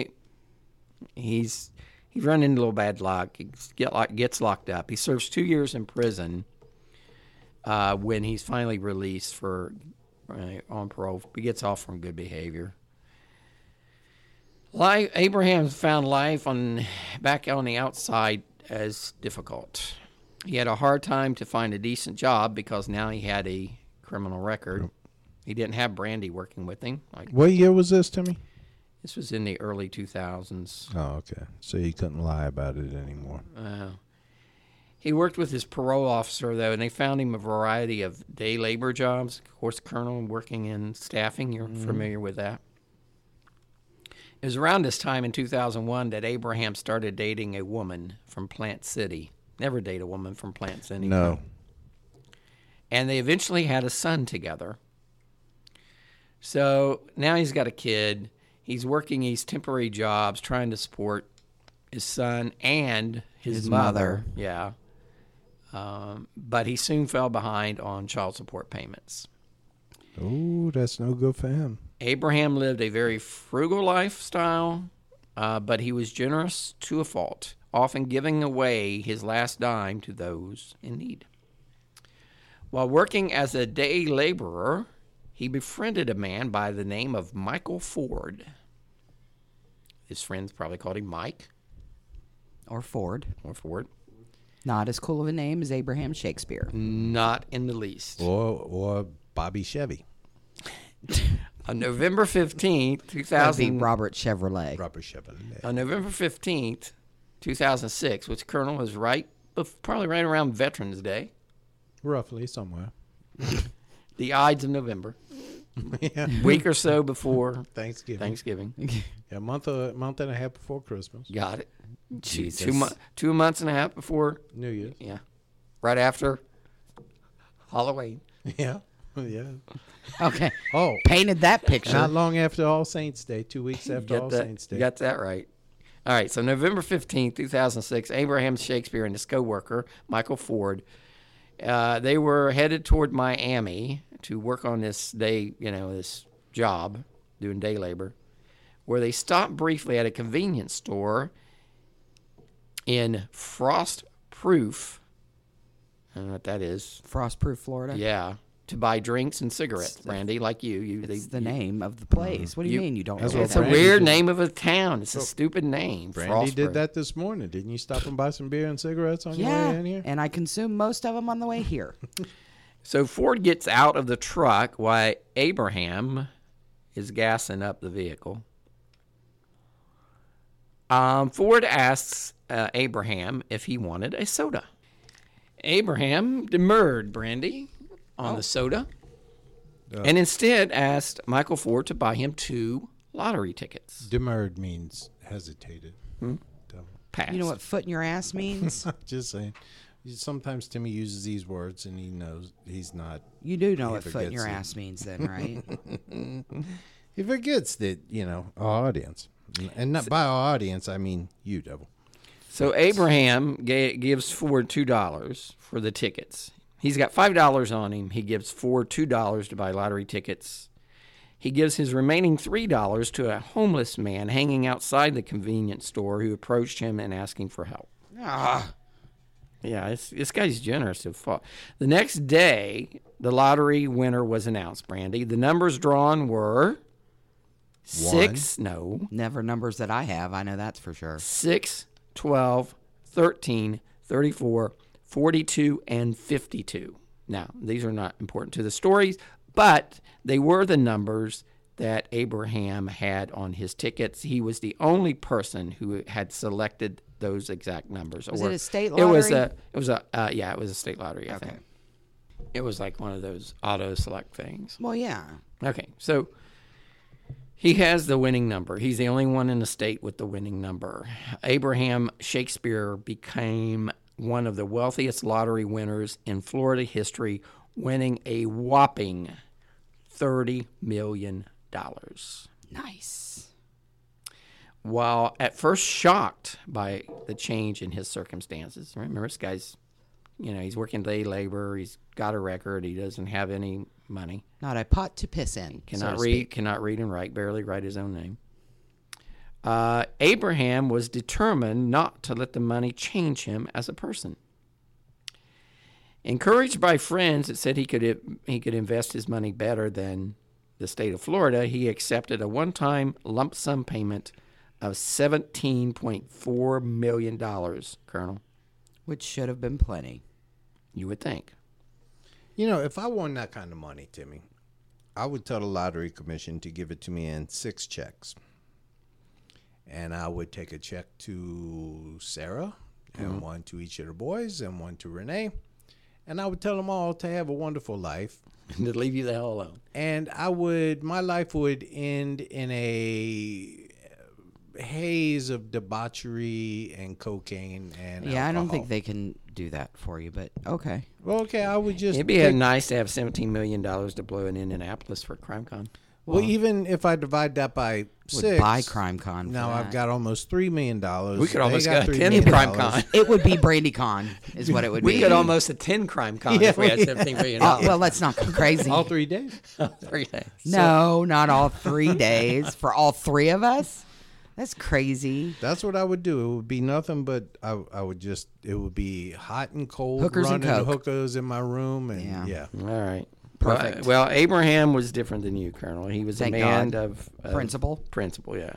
he's run into a little bad luck. He gets locked up. He serves 2 years in prison when he's finally released on parole. He gets off from good behavior. Abraham found life back on the outside as difficult. He had a hard time to find a decent job because now he had a criminal record. He didn't have Brandy working with him. What year was this, Timmy? This was in the early 2000s. Oh, okay. So you couldn't lie about it anymore. He worked with his parole officer, though, and they found him a variety of day labor jobs. Of course, Colonel working in staffing, you're familiar with that. It was around this time in 2001 that Abraham started dating a woman from Plant City. Never date a woman from Plant City. No. And they eventually had a son together. So now he's got a kid. He's working these temporary jobs trying to support his son and his mother. Yeah. But he soon fell behind on child support payments. Oh, that's no good for him. Abraham lived a very frugal lifestyle, but he was generous to a fault, often giving away his last dime to those in need. While working as a day laborer, he befriended a man by the name of Michael Ford. His friends probably called him Mike. Or Ford. Not as cool of a name as Abraham Shakespeare. Not in the least. Or Bobby Chevy. On November 15th, That'd 2000. be Robert Chevrolet. On November 15th, 2006, which Colonel was probably right around Veterans Day. Roughly, somewhere. The Ides of November. Yeah. Week or so before Thanksgiving. Yeah, a month and a half before Christmas. Got it. Jesus. 2 months and a half before New Year's. Yeah. Right after Halloween. Yeah. Yeah. Okay. Oh. Painted that picture. Not long after All Saints Day, 2 weeks after All Saints Day. You got that right. All right, so November 15th, 2006, Abraham Shakespeare and his co-worker, Michael Ford, they were headed toward Miami to work on this this job, doing day labor, where they stopped briefly at a convenience store in Frostproof. I don't know what that is. Frostproof, Florida. Yeah, to buy drinks and cigarettes, Brandy, like you. It's the name of the place. What do you mean you don't know It's that? a weird name of a town. It's a stupid name. Brandy Frostproof. did that this morning. Didn't you stop and buy some beer and cigarettes on your way in here? And I consumed most of them on the way here. So Ford gets out of the truck while Abraham is gassing up the vehicle. Ford asks Abraham if he wanted a soda. Abraham demurred, Brandy, on the soda, and instead asked Michael Ford to buy him 2 lottery tickets. Demurred means hesitated. Pass. You know what foot in your ass means? Just saying. Sometimes Timmy uses these words and he knows he's not. You do know he what foot in your forgets it. ass means then, right? He forgets that, our audience. And not by our audience, I mean you, devil. So Abraham gives Ford $2 for the tickets. He's got $5 on him. He gives Ford $2 to buy lottery tickets. He gives his remaining $3 to a homeless man hanging outside the convenience store who approached him and asking for help. Yeah, this guy's generous. The next day, the lottery winner was announced, Brandy. The numbers drawn were 6. No. Never numbers that I have. I know that's for sure. 6, 12, 13, 34, 42, and 52. Now, these are not important to the stories, but they were the numbers that Abraham had on his tickets. He was the only person who had selected those exact numbers. Was it a state lottery? It was a state lottery, I think. It was like one of those auto select things. Well, yeah. Okay, so he has the winning number. He's the only one in the state with the winning number. Abraham Shakespeare became one of the wealthiest lottery winners in Florida history, winning a whopping $30 million. Nice. While at first shocked by the change in his circumstances, remember this guy's, he's working day labor, he's got a record, he doesn't have any money. Not a pot to piss in. Cannot read and write, barely write his own name. Abraham was determined not to let the money change him as a person. Encouraged by friends that said he could invest his money better than the state of Florida, he accepted a one-time lump sum payment of $17.4 million, Colonel. Which should have been plenty. You would think. You know, if I won that kind of money, Timmy, I would tell the lottery commission to give it to me in 6 checks. And I would take a check to Sarah, and one to each of the boys, and one to Renee. And I would tell them all to have a wonderful life. And to leave you the hell alone. And my life would end in a haze of debauchery and cocaine and Yeah, alcohol. I don't think they can do that for you, but okay. Well, okay, I would just... It'd be nice to have $17 million to blow in Indianapolis for CrimeCon. Well, even if I divide that by Would 6... buy CrimeCon. Now for I've that. got almost $3 million. We could almost They get $3 10 million. CrimeCon. It would be BrandyCon, is what it would be. We could almost attend CrimeCon if we had $17 million. Well, let's not go crazy. All 3 days? 3 days. No, not all 3 days for all 3 of us. That's crazy. That's what I would do. It would be nothing but I would just... It would be hot and cold, Hookers and running coke. hookers in my room, and Yeah. All right. Perfect. Well, Abraham was different than you, Colonel. He was Thank a man God. of Principle. Principle, yeah.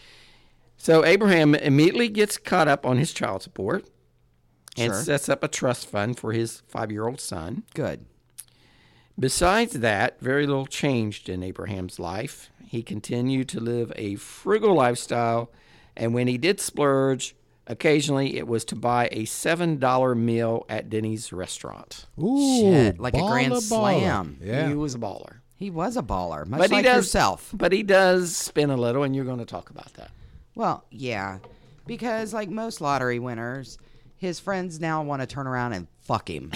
So Abraham immediately gets caught up on his child support and Sure. sets up a trust fund for his 5-year-old son. Good. Besides that, very little changed in Abraham's life. He continued to live a frugal lifestyle, and when he did splurge, occasionally it was to buy a $7 meal at Denny's restaurant. Ooh, Shit, like a grand baller. slam. Yeah. He was a baller. He was a baller, much But like he does, yourself. But he does spin a little, and you're going to talk about that. Well, yeah, because like most lottery winners, his friends now want to turn around and fuck him.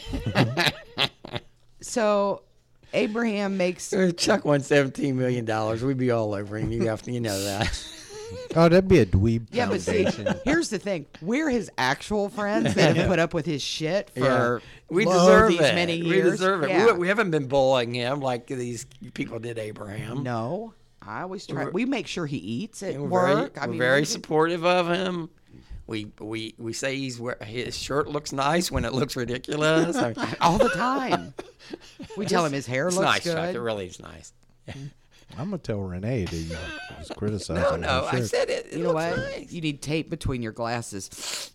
So Abraham makes... If Chuck won $17 million, we'd be all over him. You know that. Oh, that'd be a dweeb Yeah, but see, foundation. here's the thing. We're his actual friends that have put up with his shit for We lo deserve these it. many years. We deserve it. Yeah. We haven't been bullying him like these people did Abraham. No, I always try. We make sure he eats at And work. we're very supportive of him. We say his shirt looks nice when it looks ridiculous. I mean, all the time. We tell him his hair it's looks nice, good. Chuck. It really is nice. I'm going to tell Renee that you was criticizing No, her I shirt. said it. It You know looks what? nice. You need tape between your glasses.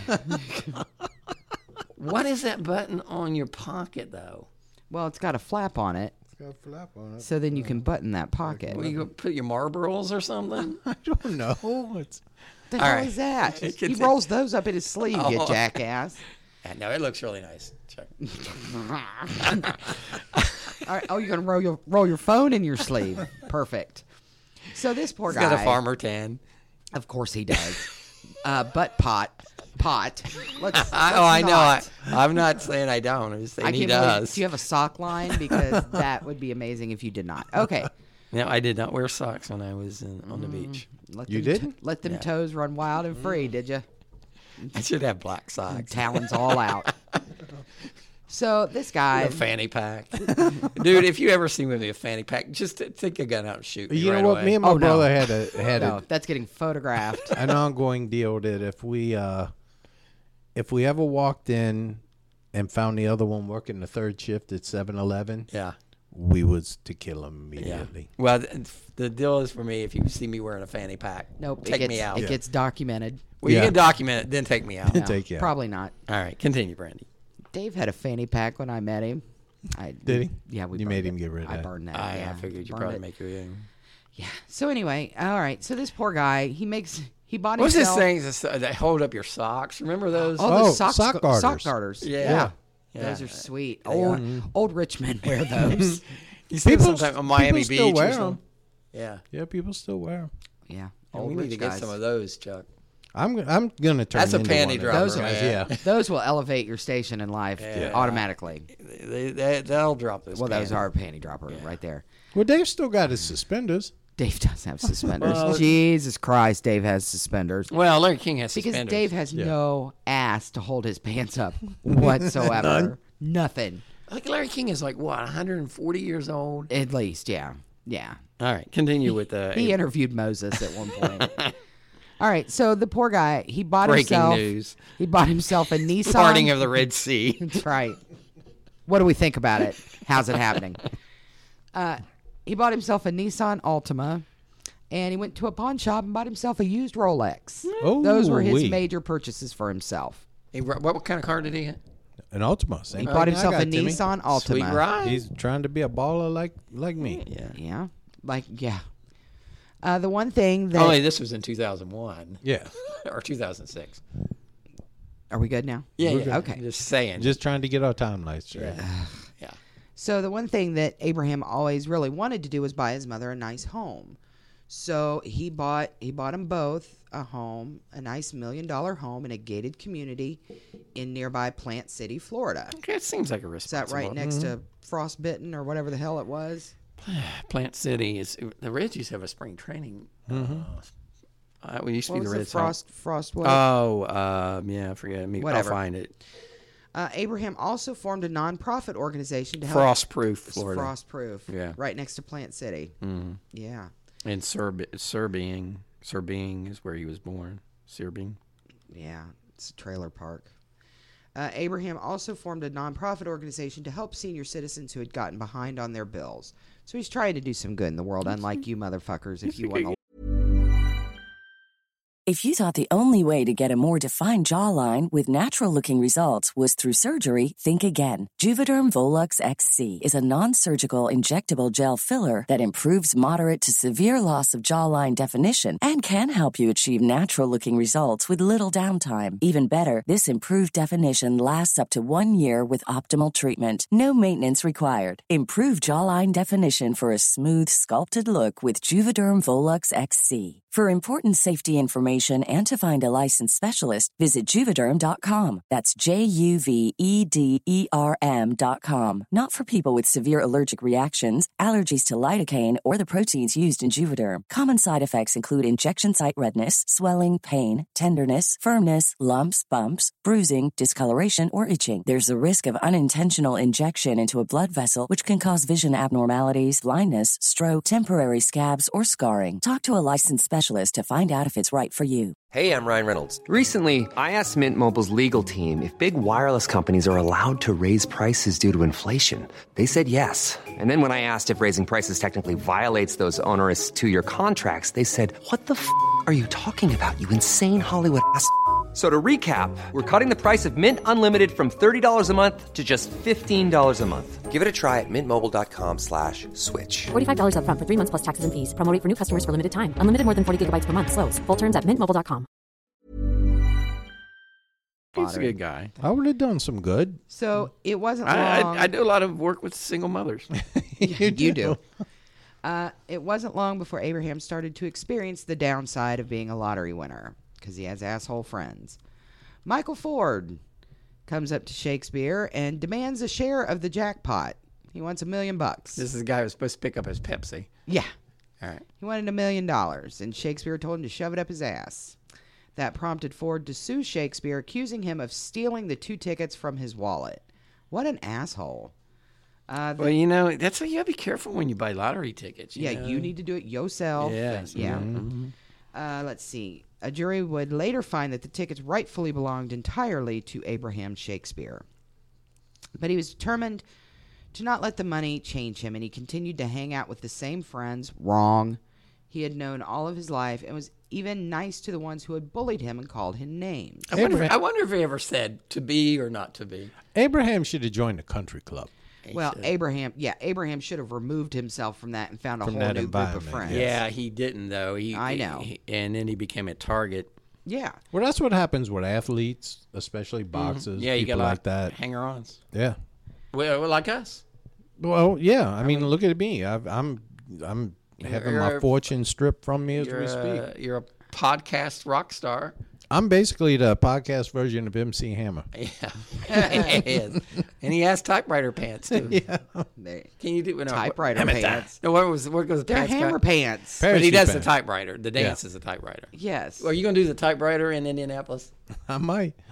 What is that button on your pocket, though? Well, it's got a flap on it, It's got a flap on it. so then you can button that pocket. Well, you go put your Marlboros or something? I don't know. It's... The All hell right. is that? He Continue. rolls those up in his sleeve, you Oh. jackass. Yeah, no, it looks really nice. Chuck. All right. Oh, you're gonna roll your phone in your sleeve. Perfect. So this poor He's guy, got a farmer tan. of course he does. But pot. Let's I know. not. I'm not saying I don't. I'm just saying he can't believe- does. Do you have a sock line? Because that would be amazing if you did not. Okay. No, I did not wear socks when I was on the beach. Let You them didn't? let them toes run wild and free, did you? I should have black socks. Talons all out. So this guy, A fanny pack. Dude, if you ever see me with a fanny pack, just take a gun out and shoot me You right know what? away. Me and my Oh, no. brother had no, that's getting photographed. an ongoing deal that if we ever walked in and found the other one working the third shift at 7-Eleven, Yeah. we was to kill him Yeah. immediately. Well, the deal is for me, if you see me wearing a fanny pack, Nope. take it gets, me out. It gets documented. Well, you Yeah. can document it, then take me out. No, Take you out. Probably not. All right, continue, Brandy. Dave had a fanny pack when I met him. Did he? Yeah, we You burned made it. him get rid of I that. burned that. I yeah, figured you burned probably it. make your own. Yeah. So anyway, all right. So this poor guy, he bought What's this himself. thing that hold up your socks? Remember those? Oh, the Oh, sock sock garters. Sock garters. Yeah. Those are sweet. They Old Richmond wear those. You see People- them sometime on Miami people still Beach wear or 'em. something? Yeah. Yeah, people still wear them. Yeah. Yeah, Old we need rich to get guys. some of those, Chuck. I'm gonna turn That's a into panty one of dropper, those Those guys. man. Yeah. Those will elevate your station in life automatically. They'll drop those. Well, those panties. are a panty dropper right there. Well, Dave still got his suspenders. Dave does have suspenders. Well- Jesus Christ, Dave has suspenders. Well, Larry King has Because suspenders. Dave has no ass to hold his pants up whatsoever. Nothing. Like Larry King is like, what, 140 years old? At least, yeah. Yeah. All right, continue with the He interviewed Moses at one point. All right, so the poor guy, he bought breaking himself. news. He bought himself a Nissan. Parting of the Red Sea. That's right. What do we think about it? How's it happening? He bought himself a Nissan Altima, and he went to a pawn shop and bought himself a used Rolex. Those were his major purchases for himself. What kind of car did he get? An Altima. Same He thing bought I himself got, a Timmy. Nissan Altima. Sweet ride. He's trying to be a baller like me. Yeah. Yeah. The one thing that... Only this was in 2001. Yeah. Or 2006. Are we good now? Yeah. Okay. Just saying. Just trying to get our timeline straight. Yeah. So the one thing that Abraham always really wanted to do was buy his mother a nice home. So he bought them both a home, a nice $1 million home in a gated community in nearby Plant City, Florida. Okay, it seems like a Is that responsible. right next to Frostbitten or whatever the hell it was? Plant City is the Reds used to have a spring training. We used to What be was the the Reds. home. Frost what? Yeah, I forget. Whatever. I'll find it. Abraham also formed a nonprofit organization to help Frostproof, Florida. Frostproof. Yeah. Right next to Plant City. Yeah. And Serbian is where he was born. Serbian. Yeah, it's a trailer park. Abraham also formed a nonprofit organization to help senior citizens who had gotten behind on their bills. So he's trying to do some good in the world, unlike you motherfuckers if you want to. If you thought the only way to get a more defined jawline with natural-looking results was through surgery, think again. Juvederm Volux XC is a non-surgical injectable gel filler that improves moderate to severe loss of jawline definition and can help you achieve natural-looking results with little downtime. Even better, this improved definition lasts up to 1 year with optimal treatment. No maintenance required. Improve jawline definition for a smooth, sculpted look with Juvederm Volux XC. For important safety information and to find a licensed specialist, visit Juvederm.com. That's JUVEDERM.com. Not for people with severe allergic reactions, allergies to lidocaine, or the proteins used in Juvederm. Common side effects include injection site redness, swelling, pain, tenderness, firmness, lumps, bumps, bruising, discoloration, or itching. There's a risk of unintentional injection into a blood vessel, which can cause vision abnormalities, blindness, stroke, temporary scabs, or scarring. Talk to a licensed specialist to find out if it's right for you. Hey, I'm Ryan Reynolds. Recently, I asked Mint Mobile's legal team if big wireless companies are allowed to raise prices due to inflation. They said yes. And then when I asked if raising prices technically violates those onerous 2-year contracts, they said, "What the f*** are you talking about, you insane Hollywood ass?" So to recap, we're cutting the price of Mint Unlimited from $30 a month to just $15 a month. Give it a try at mintmobile.com/switch. $45 up front for 3 months plus taxes and fees. Promo rate for new customers for limited time. Unlimited more than 40 gigabytes per month. Slows full terms at mintmobile.com. He's a good guy. I would have done some good. So it wasn't long. I do a lot of work with single mothers. You do. It wasn't long before Abraham started to experience the downside of being a lottery winner, because he has asshole friends. Michael Ford comes up to Shakespeare and demands a share of the jackpot. He wants $1 million. This is the guy who was supposed to pick up his Pepsi. Yeah. All right. He wanted $1 million, and Shakespeare told him to shove it up his ass. That prompted Ford to sue Shakespeare, accusing him of stealing the 2 tickets from his wallet. What an asshole. Well, you know, that's why you gotta be careful when you buy lottery tickets. You know? You need to do it yourself. Yes. Yeah. Mm-hmm. Let's see. A jury would later find that the tickets rightfully belonged entirely to Abraham Shakespeare. But he was determined to not let the money change him, and he continued to hang out with the same friends, wrong, he had known all of his life, and was even nice to the ones who had bullied him and called him names. I wonder if he ever said to be or not to be. Abraham should have joined the country club. Well, Abraham should have removed himself from that and found a From whole that new group of environment, friends. Yeah, he didn't, though. I know. And then he became a target. Yeah. Well, that's what happens with athletes, especially boxers, Yeah, you people got a lot like that. of hanger-ons. Yeah. Well, like us. Well, yeah. I mean, look at me. I'm having my fortune stripped from me as we speak. You're a podcast rock star. I'm basically the podcast version of MC Hammer. Yeah, he is. And he has typewriter pants too. Yeah. Can you do Typewriter pants? No, what goes the They're pants? hammer pants. But he Parachute does pants. the typewriter. The dance is a typewriter. Yes. Well, are you gonna do the typewriter in Indianapolis? I might.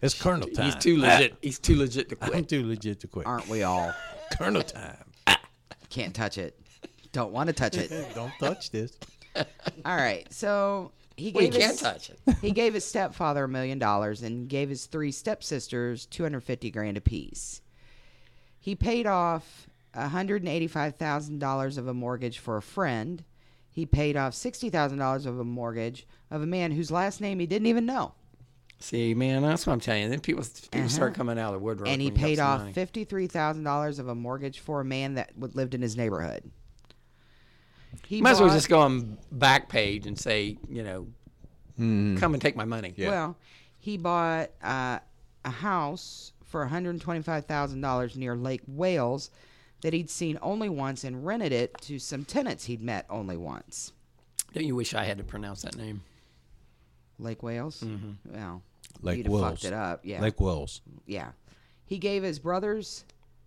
It's Colonel time. He's too legit. He's too legit to I'm quit. too legit to quit. Aren't we all? Colonel time. Can't touch it. Don't want to touch it. Don't touch this. All right. So he Well, you gave can't his, touch it. he gave his stepfather $1 million and gave his 3 stepsisters $250,000 apiece. He paid off $185,000 of a mortgage for a friend. He paid off $60,000 of a mortgage of a man whose last name he didn't even know. See, man, that's what I'm telling you. Then people start coming out of the woodwork. And he when you paid help off somebody. $53,000 of a mortgage for a man that lived in his neighborhood. He Might as well bought- just go on Backpage and say, come and take my money. Yeah. Well, he bought a house for $125,000 near Lake Wales that he'd seen only once and rented it to some tenants he'd met only once. Don't you wish I had to pronounce that name? Lake Wales? Mm-hmm. Well, Lake you'd have Wells. fucked it up. Yeah. Lake Wells. Yeah. He gave his brother's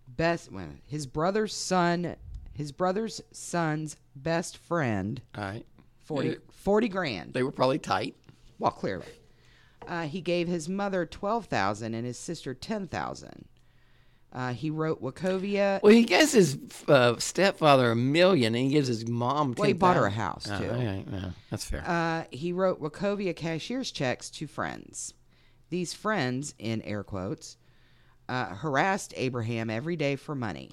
son's best friend All right. 40 grand. They were probably tight. Well, clearly. He gave his mother $12,000 and his sister $10,000. He wrote Wachovia. Well, he gives his stepfather $1 million, and he gives his mom $10,000. Well, he bought her a house, too. Okay, yeah, that's fair. He wrote Wachovia cashier's checks to friends. These friends, in air quotes, harassed Abraham every day for money.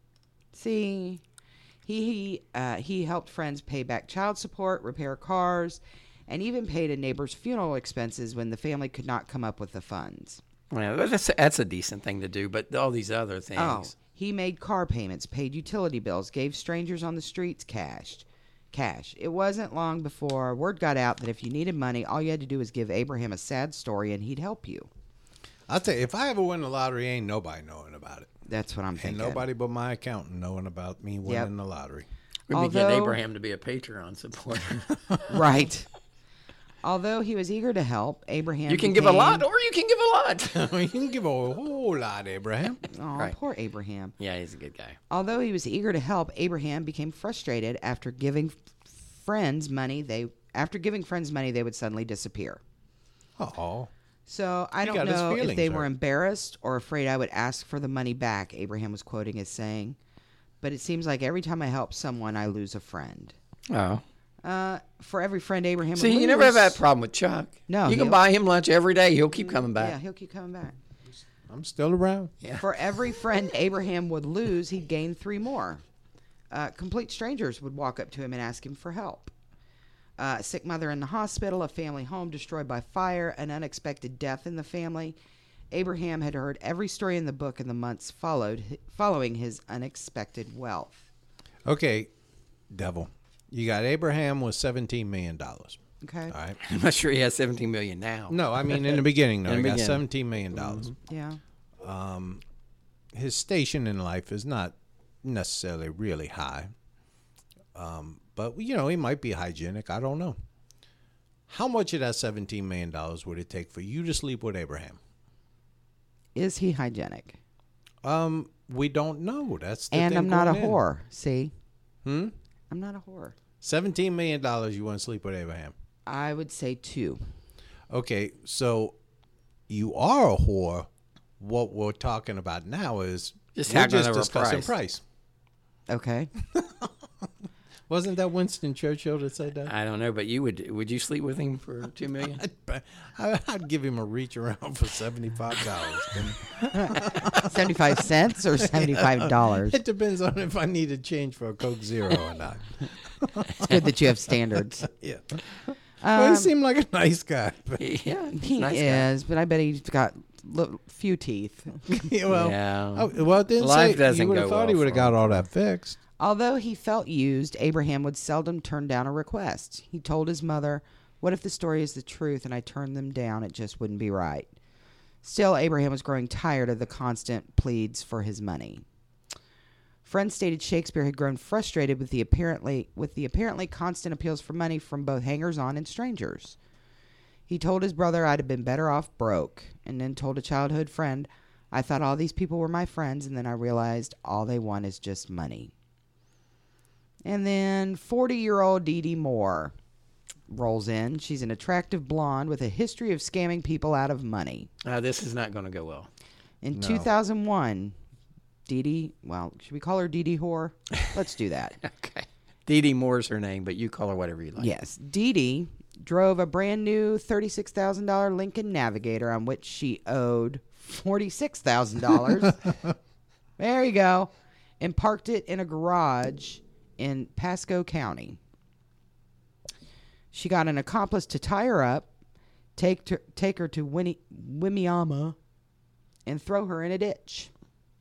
See, he helped friends pay back child support, repair cars, and even paid a neighbor's funeral expenses when the family could not come up with the funds. Well, that's a decent thing to do, but all these other things. Oh, he made car payments, paid utility bills, gave strangers on the streets cash. It wasn't long before word got out that if you needed money, all you had to do was give Abraham a sad story and he'd help you. I'll tell you, if I ever win the lottery, ain't nobody knowing about it. That's what I'm Ain't thinking. nobody but my accountant knowing about me winning the lottery. We're going to get although- Abraham to be a Patreon supporter. Right. Although he was eager to help, Abraham You can give a lot, or you can give a lot. You can give a whole lot, Abraham. Oh, Right. poor Abraham. Yeah, he's a good guy. Although he was eager to help, Abraham became frustrated after giving friends money. They would suddenly disappear. Oh, So I He don't got his know if feelings they were hurt. embarrassed or afraid I would ask for the money back, Abraham was quoting as saying. But it seems like every time I help someone, I lose a friend. Oh. For every friend Abraham would See, you lose, never have that problem with Chuck. No, You can he'll- buy him lunch every day. He'll keep coming Yeah, back. he'll keep coming back. I'm still around. Yeah. For every friend Abraham would lose, he'd gain 3 more. Complete strangers would walk up to him and ask him for help. A sick mother in the hospital, a family home destroyed by fire, an unexpected death in the family. Abraham had heard every story in the book in the months following his unexpected wealth. Okay, devil. You got Abraham with $17 million. Okay? All right. I'm not sure he has $17 million now. No, I mean in the beginning, no. In He the got beginning. $17 million. Yeah. His station in life is not necessarily really high. But, he might be hygienic. I don't know. How much of that $17 million would it take for you to sleep with Abraham? Is he hygienic? We don't know. That's the And thing I'm not a going in. whore. See? I'm not a whore. $17 million you want to sleep with Abraham. I would say 2. Okay, so you are a whore. What we're talking about now is Just we're haggling just over discussing price. Okay. Wasn't that Winston Churchill that said that? I don't know, but would you sleep with him for $2 million? I'd give him a reach around for $75. 75 cents or $75? It depends on if I need a change for a Coke Zero or not. It's good that you have standards. Yeah. Well, he seemed like a nice guy. But, Yeah, he's a He nice guy. is, but I bet he's got few teeth. yeah, well, Yeah. it didn't Life say doesn't you would have go thought he well would have for got him. all that fixed. Although he felt used, Abraham would seldom turn down a request. He told his mother, "What if the story is the truth and I turned them down? It just wouldn't be right." Still, Abraham was growing tired of the constant pleads for his money. Friends stated Shakespeare had grown frustrated with the apparently constant appeals for money from both hangers-on and strangers. He told his brother I'd have been better off broke, and then told a childhood friend, "I thought all these people were my friends, and then I realized all they want is just money." And then 40-year-old Dee Dee Moore. rolls in. She's an attractive blonde with a history of scamming people out of money. This is not going to go well. In 2001, Dee Dee, well, should we call her Dee Dee Whore? Let's do that. Okay. Dee Dee Moore's her name, but you call her whatever you like. Yes. Dee Dee drove a brand new $36,000 Lincoln Navigator on which she owed $46,000. There you go. And parked it in a garage in Pasco County. She got an accomplice to tie her up, take her to Wimiama, and throw her in a ditch.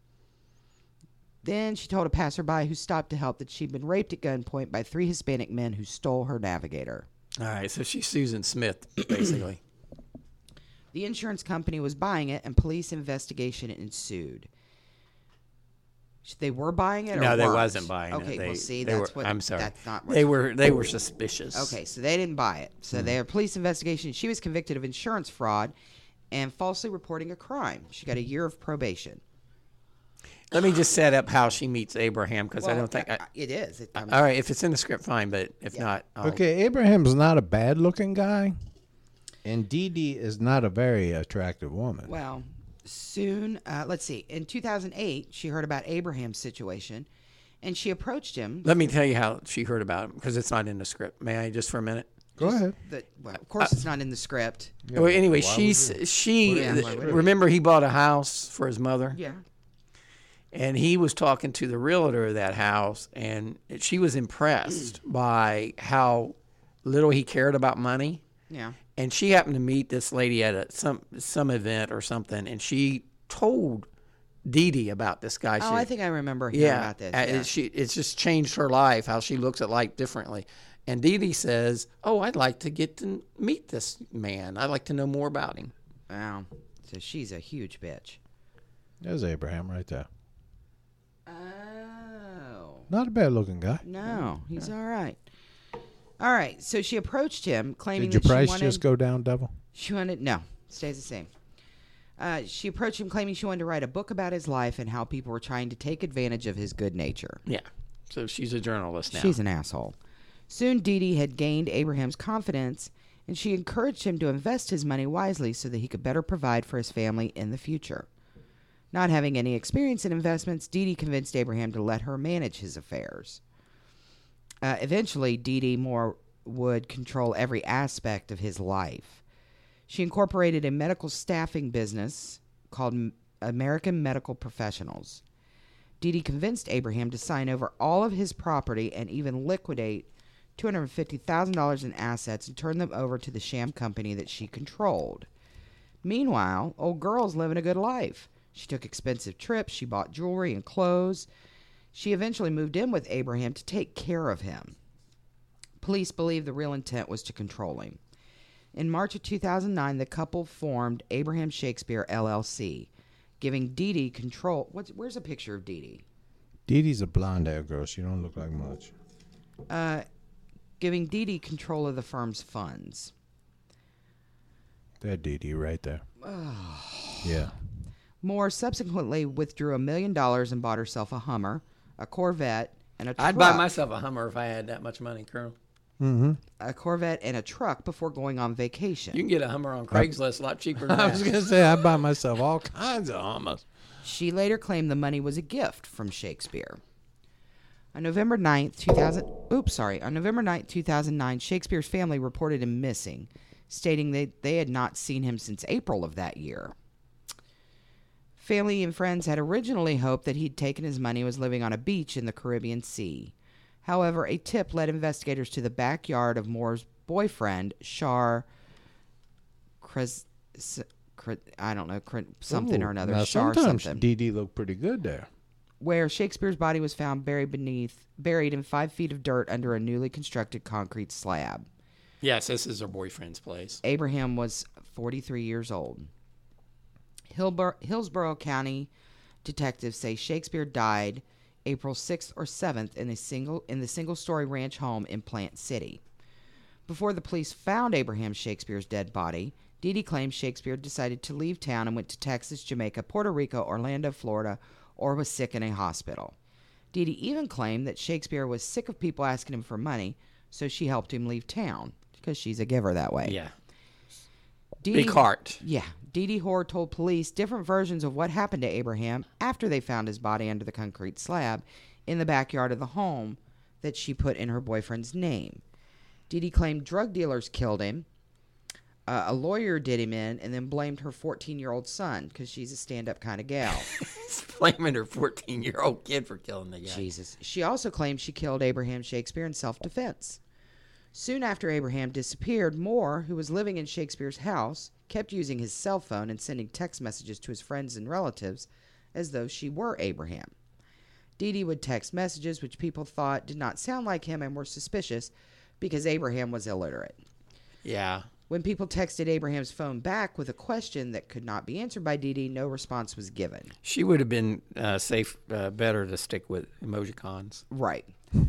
Then she told a passerby who stopped to help that she'd been raped at gunpoint by 3 Hispanic men who stole her Navigator. All right, so she's Susan Smith, basically. The insurance company was buying it, and police investigation ensued. They were buying it, or no, they weren't? wasn't buying it. Okay, well, see, they that's were, what. I'm sorry. That's not. They were suspicious. Okay, so they didn't buy it. So their police investigation. She was convicted of insurance fraud and falsely reporting a crime. She got a year of probation. Let me just set up how she meets Abraham, because I don't think it is. all right, if it's in the script, fine. But if not, okay. Abraham's not a bad-looking guy, and Dee Dee is not a very attractive woman. Well, soon, let's see. In 2008, she heard about Abraham's situation, and she approached him. Let me tell you how she heard about him, because it's not in the script. May I just for a minute? Go ahead. Well, of course, it's not in the script. Yeah, well, anyway, remember he bought a house for his mother? Yeah. And he was talking to the realtor of that house, and she was impressed by how little he cared about money. Yeah. And she happened to meet this lady at some event or something, and she told Dee Dee about this guy. I think I remember hearing about this. Yeah. It's just changed her life, how she looks at life differently. And Dee Dee says, "Oh, I'd like to get to meet this man. I'd like to know more about him." Wow. So she's a huge bitch. There's Abraham right there. Oh. Not a bad-looking guy. No, he's all right. All right, so she approached him, claiming Did that your price she wanted... just go down double? She wanted... No, stays the same. She approached him, claiming she wanted to write a book about his life and how people were trying to take advantage of his good nature. Yeah, so she's a journalist now. She's an asshole. Soon, Dee Dee had gained Abraham's confidence, and she encouraged him to invest his money wisely so that he could better provide for his family in the future. Not having any experience in investments, Dee Dee convinced Abraham to let her manage his affairs. Eventually, Dee Dee Moore would control every aspect of his life. She incorporated a medical staffing business called American Medical Professionals. Dee Dee convinced Abraham to sign over all of his property and even liquidate $250,000 in assets and turn them over to the sham company that she controlled. Meanwhile, old girl's living a good life. She took expensive trips, she bought jewelry and clothes. She eventually moved in with Abraham to take care of him. Police believe the real intent was to control him. In March of 2009, the couple formed Abraham Shakespeare LLC, giving Dee Dee control. Where's a picture of Dee Dee? Dee Dee's a blonde-hair girl. She don't look like much. Giving Dee Dee control of the firm's funds. That Dee Dee right there. Yeah. Moore subsequently withdrew $1 million and bought herself a Hummer, a Corvette, and a truck. I'd buy myself a Hummer if I had that much money, Colonel. Mm-hmm. A Corvette and a truck before going on vacation. You can get a Hummer on Craigslist a lot cheaper than that. I was going to say, I buy myself all kinds of Hummers. She later claimed the money was a gift from Shakespeare. On November 9th, 2009, Shakespeare's family reported him missing, stating that they had not seen him since April of that year. Family and friends had originally hoped that he'd taken his money and was living on a beach in the Caribbean Sea. However, a tip led investigators to the backyard of Moore's boyfriend, Shar something or another. Now Shar sometimes something. Dee Dee looked pretty good there. Where Shakespeare's body was found buried in 5 feet of dirt under a newly constructed concrete slab. Yes, this is her boyfriend's place. Abraham was 43 years old. Hillsborough County detectives say Shakespeare died April 6th or 7th in the single-story ranch home in Plant City. Before the police found Abraham Shakespeare's dead body, Dee Dee claims Shakespeare decided to leave town and went to Texas, Jamaica, Puerto Rico, Orlando, Florida, or was sick in a hospital. Dee Dee even claimed that Shakespeare was sick of people asking him for money, so she helped him leave town. because she's a giver that way. Yeah. Big heart. Yeah. Dee Dee Hoare told police different versions of what happened to Abraham after they found his body under the concrete slab in the backyard of the home that she put in her boyfriend's name. Dee Dee claimed drug dealers killed him. A lawyer did him in and then blamed her 14-year-old son because she's a stand-up kind of gal. Blaming her 14-year-old kid for killing the guy. Jesus. She also claimed she killed Abraham Shakespeare in self-defense. Soon after Abraham disappeared, Moore, who was living in Shakespeare's house, kept using his cell phone and sending text messages to his friends and relatives as though she were Abraham. Dee Dee would text messages which people thought did not sound like him and were suspicious because Abraham was illiterate. Yeah. When people texted Abraham's phone back with a question that could not be answered by Dee Dee, no response was given. She would have been better to stick with emojicons. Right.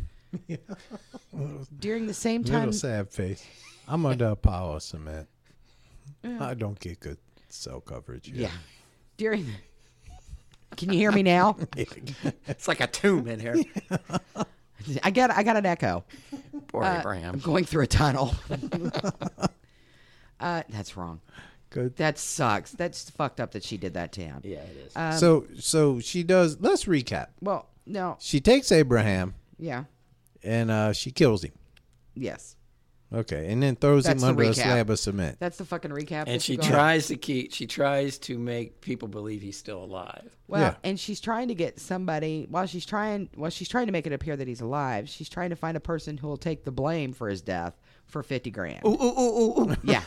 During the same time... Little sad face. I'm under a power cement. I don't get good cell coverage. Yeah. Can you hear me now? It's like a tomb in here. I got an echo. Poor Abraham. I'm going through a tunnel. That's wrong. Good. That sucks. That's fucked up that she did that to him. Yeah, it is. So she does. Let's recap. Well, no. She takes Abraham Yeah. and she kills him. Yes. Okay, and then throws That's him the under a recap. slab of cement. That's the fucking recap. And she Go ahead. tries to make people believe he's still alive. Well, Yeah. and she's trying to get somebody while she's trying to make it appear that he's alive. She's trying to find a person who will take the blame for his death for $50,000. Ooh. Yeah.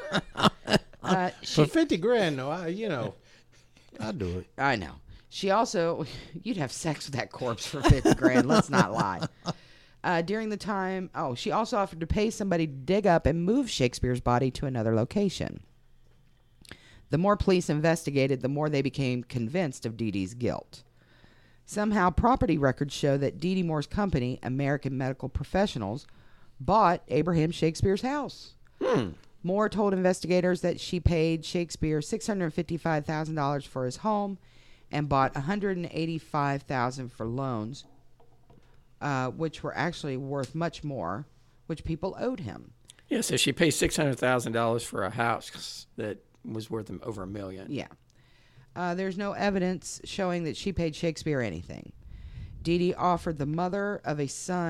For $50,000, though, I'd do it. I know. She also, you'd have sex with that corpse for $50,000. Let's not lie. During the time, she also offered to pay somebody to dig up and move Shakespeare's body to another location. The more police investigated, the more they became convinced of Dee Dee's guilt. Somehow, property records show that Dee Dee Moore's company, American Medical Professionals, bought Abraham Shakespeare's house. Moore told investigators that she paid Shakespeare $655,000 for his home and bought $185,000 for loans, which were actually worth much more, which people owed him. Yeah, so she paid $600,000 for a house that was worth over $1 million. Yeah. There's no evidence showing that she paid Shakespeare anything. Dee Dee offered the mother of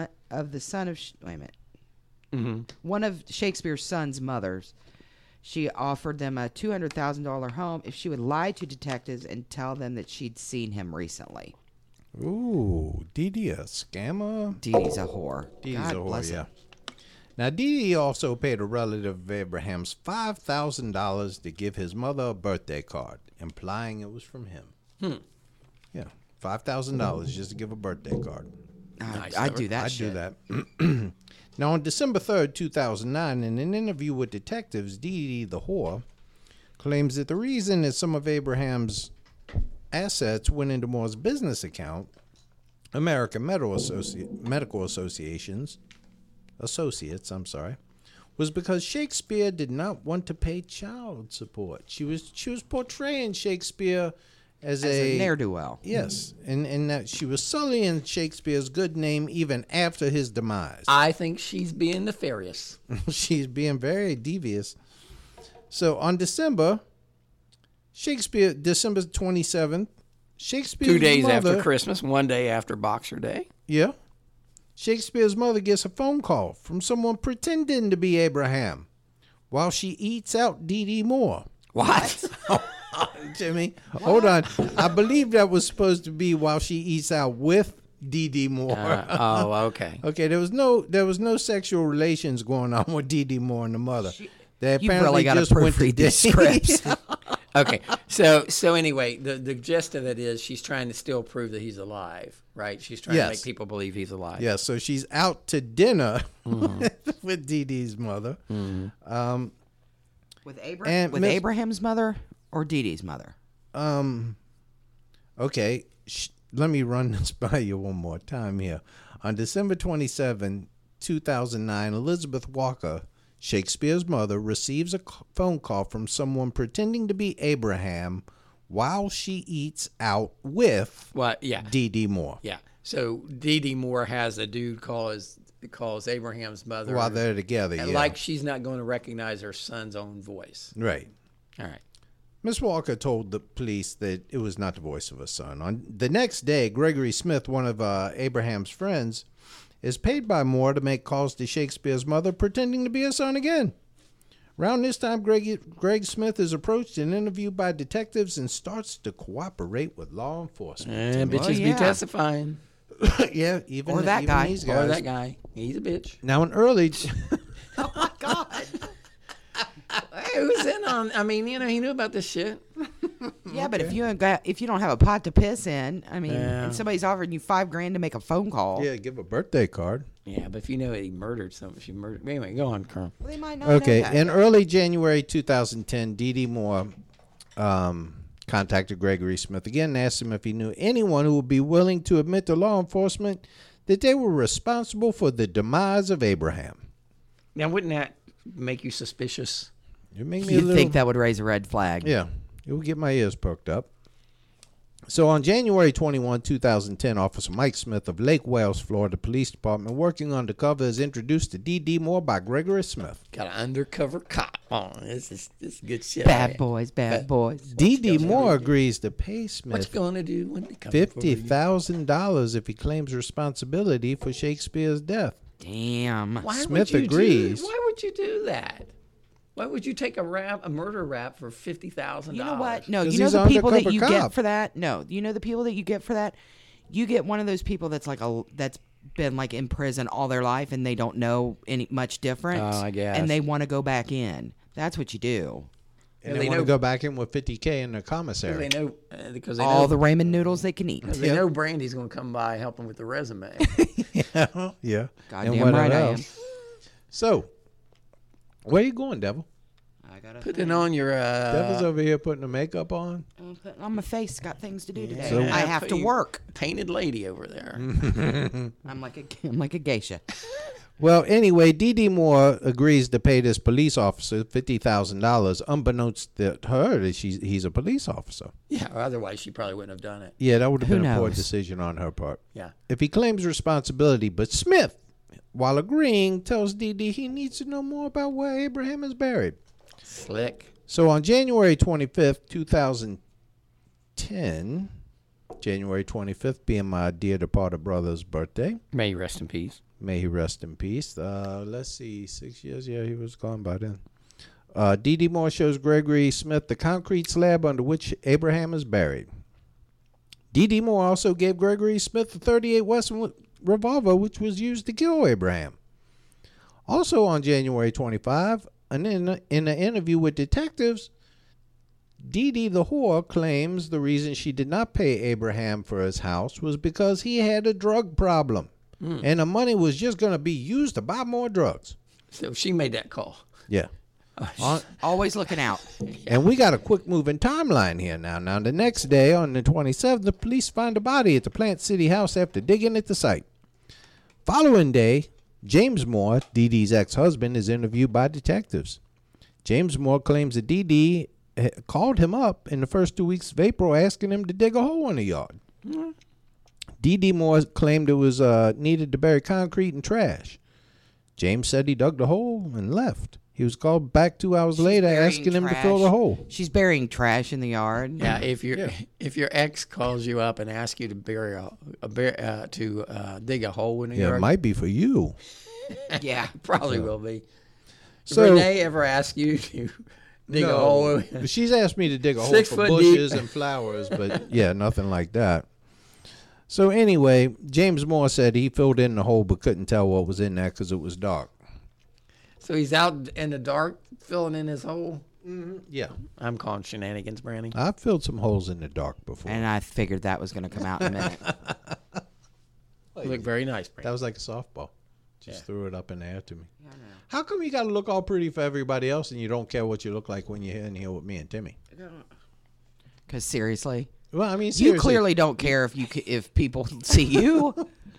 one of Shakespeare's son's mothers. She offered them a $200,000 home if she would lie to detectives and tell them that she'd seen him recently. Ooh, Dee Dee a scammer? Dee Dee's a whore. Dee Dee's God a whore, bless yeah. her. Now, Dee Dee also paid a relative of Abraham's $5,000 to give his mother a birthday card, implying it was from him. Yeah, $5,000 just to give a birthday card. I'd do that I'd shit. do that. Now, on December 3rd, 2009, in an interview with detectives, Dee Dee the whore claims that the reason that some of Abraham's assets went into Moore's business account, American Medical Associates, was because Shakespeare did not want to pay child support. She was portraying Shakespeare as a ne'er-do-well. Yes, and that she was sullying Shakespeare's good name even after his demise. I think she's being nefarious. She's being very devious. So on December 27th, Shakespeare's 2 days mother, after Christmas, 1 day after Boxer Day. Yeah. Shakespeare's mother gets a phone call from someone pretending to be Abraham while she eats out Dee Dee Moore. What? Jimmy, hold on. I believe that was supposed to be while she eats out with Dee Dee Moore. Okay. Okay, there was no sexual relations going on with Dee Dee Moore and the mother. They You've apparently really got to just went to proofread these date. scripts. Okay. So anyway, the gist of it is she's trying to still prove that he's alive, right? She's trying to make people believe he's alive. Yeah, so she's out to dinner with Dee Dee's mother. With Abraham's mother or Dee Dee's mother? Okay, let me run this by you one more time here. On December 27, 2009, Elizabeth Walker, Shakespeare's mother, receives a phone call from someone pretending to be Abraham while she eats out with What? Yeah. Dee Dee Moore. Yeah. So Dee Dee Moore has a dude call because Abraham's mother, While they're together, yeah. like she's not going to recognize her son's own voice. Right. All right. Miss Walker told the police that it was not the voice of her son. On the next day, Gregory Smith, one of Abraham's friends, is paid by Moore to make calls to Shakespeare's mother, pretending to be her son again. Around this time, Greg Smith is approached and interviewed by detectives and starts to cooperate with law enforcement. And bitches be testifying. Yeah, even Or that even guy. these guys. Or that guy. He's a bitch. Now, in early... Oh my God. Hey, who's in on? I mean, he knew about this shit. Yeah, but if you don't have a pot to piss in, I mean, and somebody's offering you $5,000 to make a phone call. Yeah, give a birthday card. Yeah, but if you know he murdered anyway, go on, Colonel. Well, they might not Okay, know that. in early January 2010, Dee Dee Moore contacted Gregory Smith again and asked him if he knew anyone who would be willing to admit to law enforcement that they were responsible for the demise of Abraham. Now, wouldn't that make you suspicious? It made me a You'd little... think that would raise a red flag. Yeah, it would get my ears perked up. So on January 21, 2010, Officer Mike Smith of Lake Wales, Florida Police Department, working undercover, is introduced to Dee Dee Moore by Gregory Smith. Got an undercover cop on. This is good shit. Bad right? boys, bad boys. Dee Dee Moore agrees to pay What's Smith going to do when they come for you? $50,000 if he claims responsibility for Shakespeare's death. Damn. Why Smith would you agrees. why would you do that? Why would you take a murder rap for $50,000? You know what? No, 'Cause you know he's the an people that undercover you cop. get for that? No, you know the people that you get for that? You get one of those people that's that's been like in prison all their life and they don't know any much different. Oh, I guess. And they want to go back in. That's what you do. And they they want know- to go back in with $50K in the Because commissary. they know. Because they All know, the ramen noodles they can eat. because they know Brandy's going to come by and help them with the resume. Yeah. Goddamn And what right I else? So, where you going, Devil? I gotta Putting on your. Devil's over here putting the makeup on. on my face. Got things to do today. So- I have to work. Painted lady over there. I'm like a geisha. Well, anyway, Dee Dee Moore agrees to pay this police officer $50,000, unbeknownst to her that he's a police officer. Yeah, or otherwise she probably wouldn't have done it. Yeah, that would have Who been a poor knows? decision on her part. Yeah. If he claims responsibility, but Smith, while agreeing, tells Dee Dee he needs to know more about where Abraham is buried. Slick. So on January 25th, 2010, January 25th being my dear departed brother's birthday, May you rest in peace. may he rest in peace. Let's see, 6 years? Yeah, he was gone by then. Dee Dee Moore shows Gregory Smith the concrete slab under which Abraham is buried. Dee Dee Moore also gave Gregory Smith a .38 Western revolver, which was used to kill Abraham. Also on January 25, and in an interview with detectives, Dee Dee the whore claims the reason she did not pay Abraham for his house was because he had a drug problem, and the money was just going to be used to buy more drugs. So she made that call. Yeah. Always looking out. And we got a quick moving timeline here now. Now, the next day, on the 27th, the police find a body at the Plant City house after digging at the site. Following day, James Moore, Dee Dee's ex-husband, is interviewed by detectives. James Moore claims that Dee Dee called him up in the first 2 weeks of April asking him to dig a hole in the yard. Dee Dee Moore claimed it was needed to bury concrete and trash. James said he dug the hole and left. He was called back 2 hours later burying asking him to trash. fill the hole. She's burying trash in the yard. Yeah, if your ex calls you up and asks you to dig a hole in the Yeah, yard, it might be for you. Yeah. probably will be. So- Did Renee ever ask you to dig a hole? She's asked me to dig a hole 6 for foot bushes deep. and flowers, but yeah, nothing like that. So anyway, James Moore said he filled in the hole but couldn't tell what was in there because it was dark. So he's out in the dark filling in his hole. Yeah. I'm calling shenanigans, Brandy. I've filled some holes in the dark before. And I figured that was going to come out in a minute. Look very nice, Brandy. That was like a softball. Just threw it up in the air to me. How come you got to look all pretty for everybody else and you don't care what you look like when you're in here with me and Timmy? Because seriously, Well, I mean, you seriously. clearly don't care if people see you.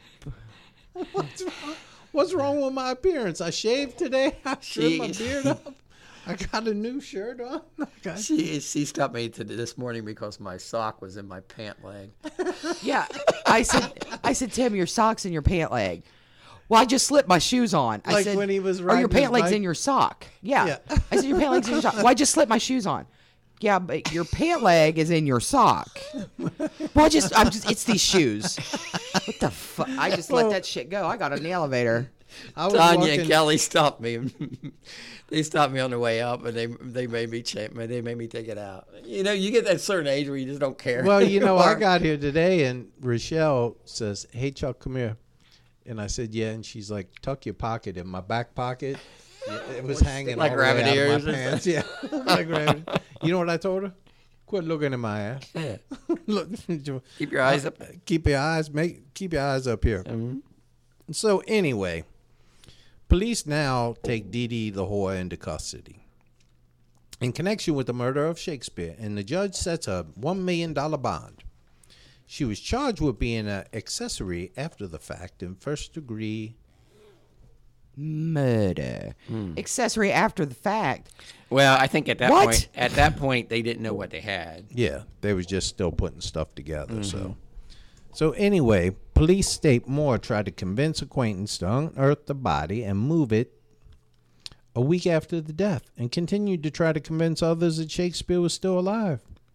What's wrong with my appearance? I shaved today. I trimmed my Jeez. beard up. I got a new shirt on. She stopped me this morning because my sock was in my pant leg. Yeah, I said, Tim, your sock's in your pant leg. Well, I just slipped my shoes on. I Like said, when he was "Are riding your his pant legs bike? in your sock?" Yeah. Yeah. I said, "Your pant legs in your sock." Well, I just slipped my shoes on. Yeah, but your pant leg is in your sock. Well, it's these shoes. What the fuck? I just let that shit go. I got in the elevator. I was Tanya walking, and Kelly stopped me. They stopped me on the way up, and they made me check. They made me take it out. You know, you get that certain age where you just don't care. Well, you know, I anymore. got here today, and Rochelle says, "Hey, Chuck, come here." And I said, "Yeah." And she's like, "Tuck your pocket in my back pocket." It was hanging like all the way rabbit out ears of my or pants. Yeah, like rabbit. You know what I told her? Quit looking at my ass. Yeah. Look, Keep your eyes up. keep your eyes up here. So anyway, police now take Dee Dee the whore into custody in connection with the murder of Shakespeare, and the judge sets a $1 million bond. She was charged with being an accessory after the fact in first-degree Murder. Accessory after the fact. Well, I think at What? that point, they didn't know what they had. Yeah, they was just still putting stuff together. So anyway, police state Moore tried to convince acquaintance to unearth the body and move it a week after the death, and continued to try to convince others that Shakespeare was still alive.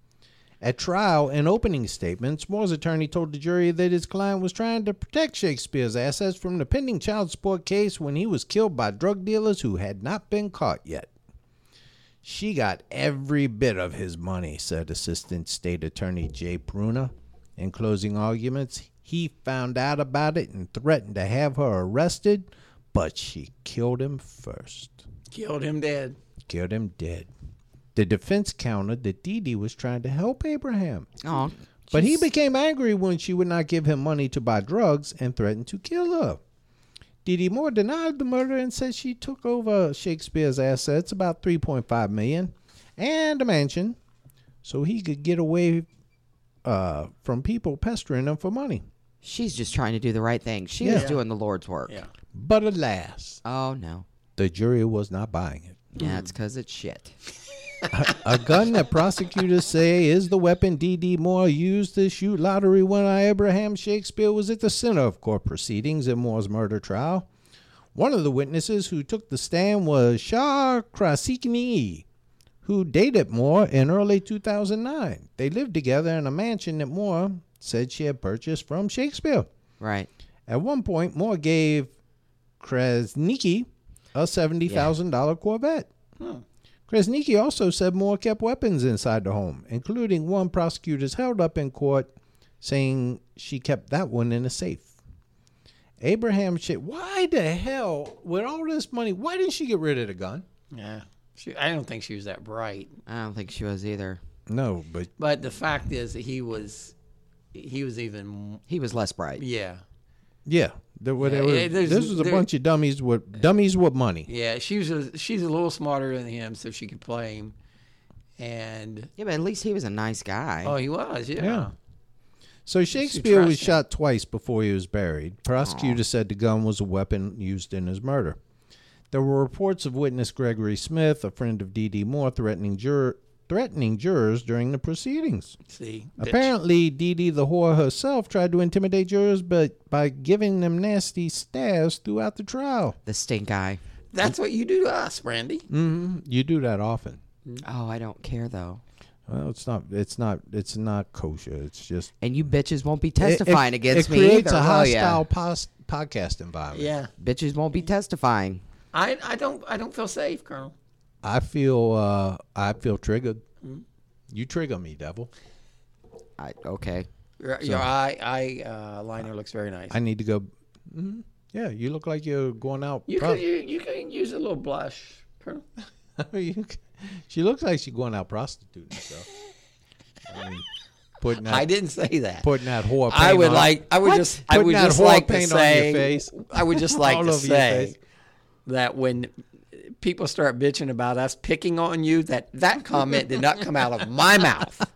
At trial, in opening statements, Moore's attorney told the jury that his client was trying to protect Shakespeare's assets from the pending child support case when he was killed by drug dealers who had not been caught yet. She got every bit of his money, said Assistant State Attorney Jay Pruna. In closing arguments, he found out about it and threatened to have her arrested, but she killed him first. Killed him dead. Killed him dead. The defense countered that Dee Dee was trying to help Abraham. Oh, But he became angry when she would not give him money to buy drugs and threatened to kill her. Dee Dee Moore denied the murder and said she took over Shakespeare's assets, about $3.5 million, and a mansion, so he could get away from people pestering him for money. she's just trying to do the right thing. She was Yeah. doing the Lord's work. Yeah. But alas, Oh, no. the jury was not buying it. Yeah, it's because it's shit. A gun that prosecutors say is the weapon Dee Dee Moore used to shoot lottery winner Abraham Shakespeare was at the center of court proceedings in Moore's murder trial. One of the witnesses who took the stand was Shah Krasikni, who dated Moore in early 2009. They lived together in a mansion that Moore said she had purchased from Shakespeare. Right. At one point, Moore gave Krasnicki a $70,000 Corvette. Krasnicki also said Moore kept weapons inside the home, including one prosecutors held up in court, saying she kept that one in a safe. Abraham why the hell, with all this money, why didn't she get rid of the gun? Yeah. I don't think she was that bright. I don't think she was either. No, but But the fact is that he was even, He was less bright. yeah. yeah, this was a bunch of dummies with money. Yeah, she's a little smarter than him, so she could play him. And, Yeah, but at least he was a nice guy. oh, he was, yeah. Yeah. So Shakespeare was trust him. shot twice before he was buried. Prosecutors said the gun was a weapon used in his murder. There were reports of witness Gregory Smith, a friend of Dee Dee Moore, threatening jurors during the proceedings. See? Apparently, Dee Dee the whore herself tried to intimidate jurors, but by giving them nasty stares throughout the trial. The stink eye. That's what you do to us, Brandy. You do that often. Oh, I don't care, though. Well, it's not kosher. It's just And you bitches won't be testifying against me It creates either, a will ya? hostile podcast environment. Yeah. Bitches won't be testifying. I don't feel safe, Colonel. I feel triggered. You trigger me, devil. Okay. Your eye liner looks very nice. I need to go. Yeah, you look like you're going out. You can use a little blush, Colonel. She looks like she's going out prostituting herself. I mean, putting that, I didn't say that. putting that whore paint I would on. like. I would What? just. I Putting would that just whore like to paint on say. your face. I would just like All to over your say face. that when people start bitching about us picking on you, that comment did not come out of my mouth.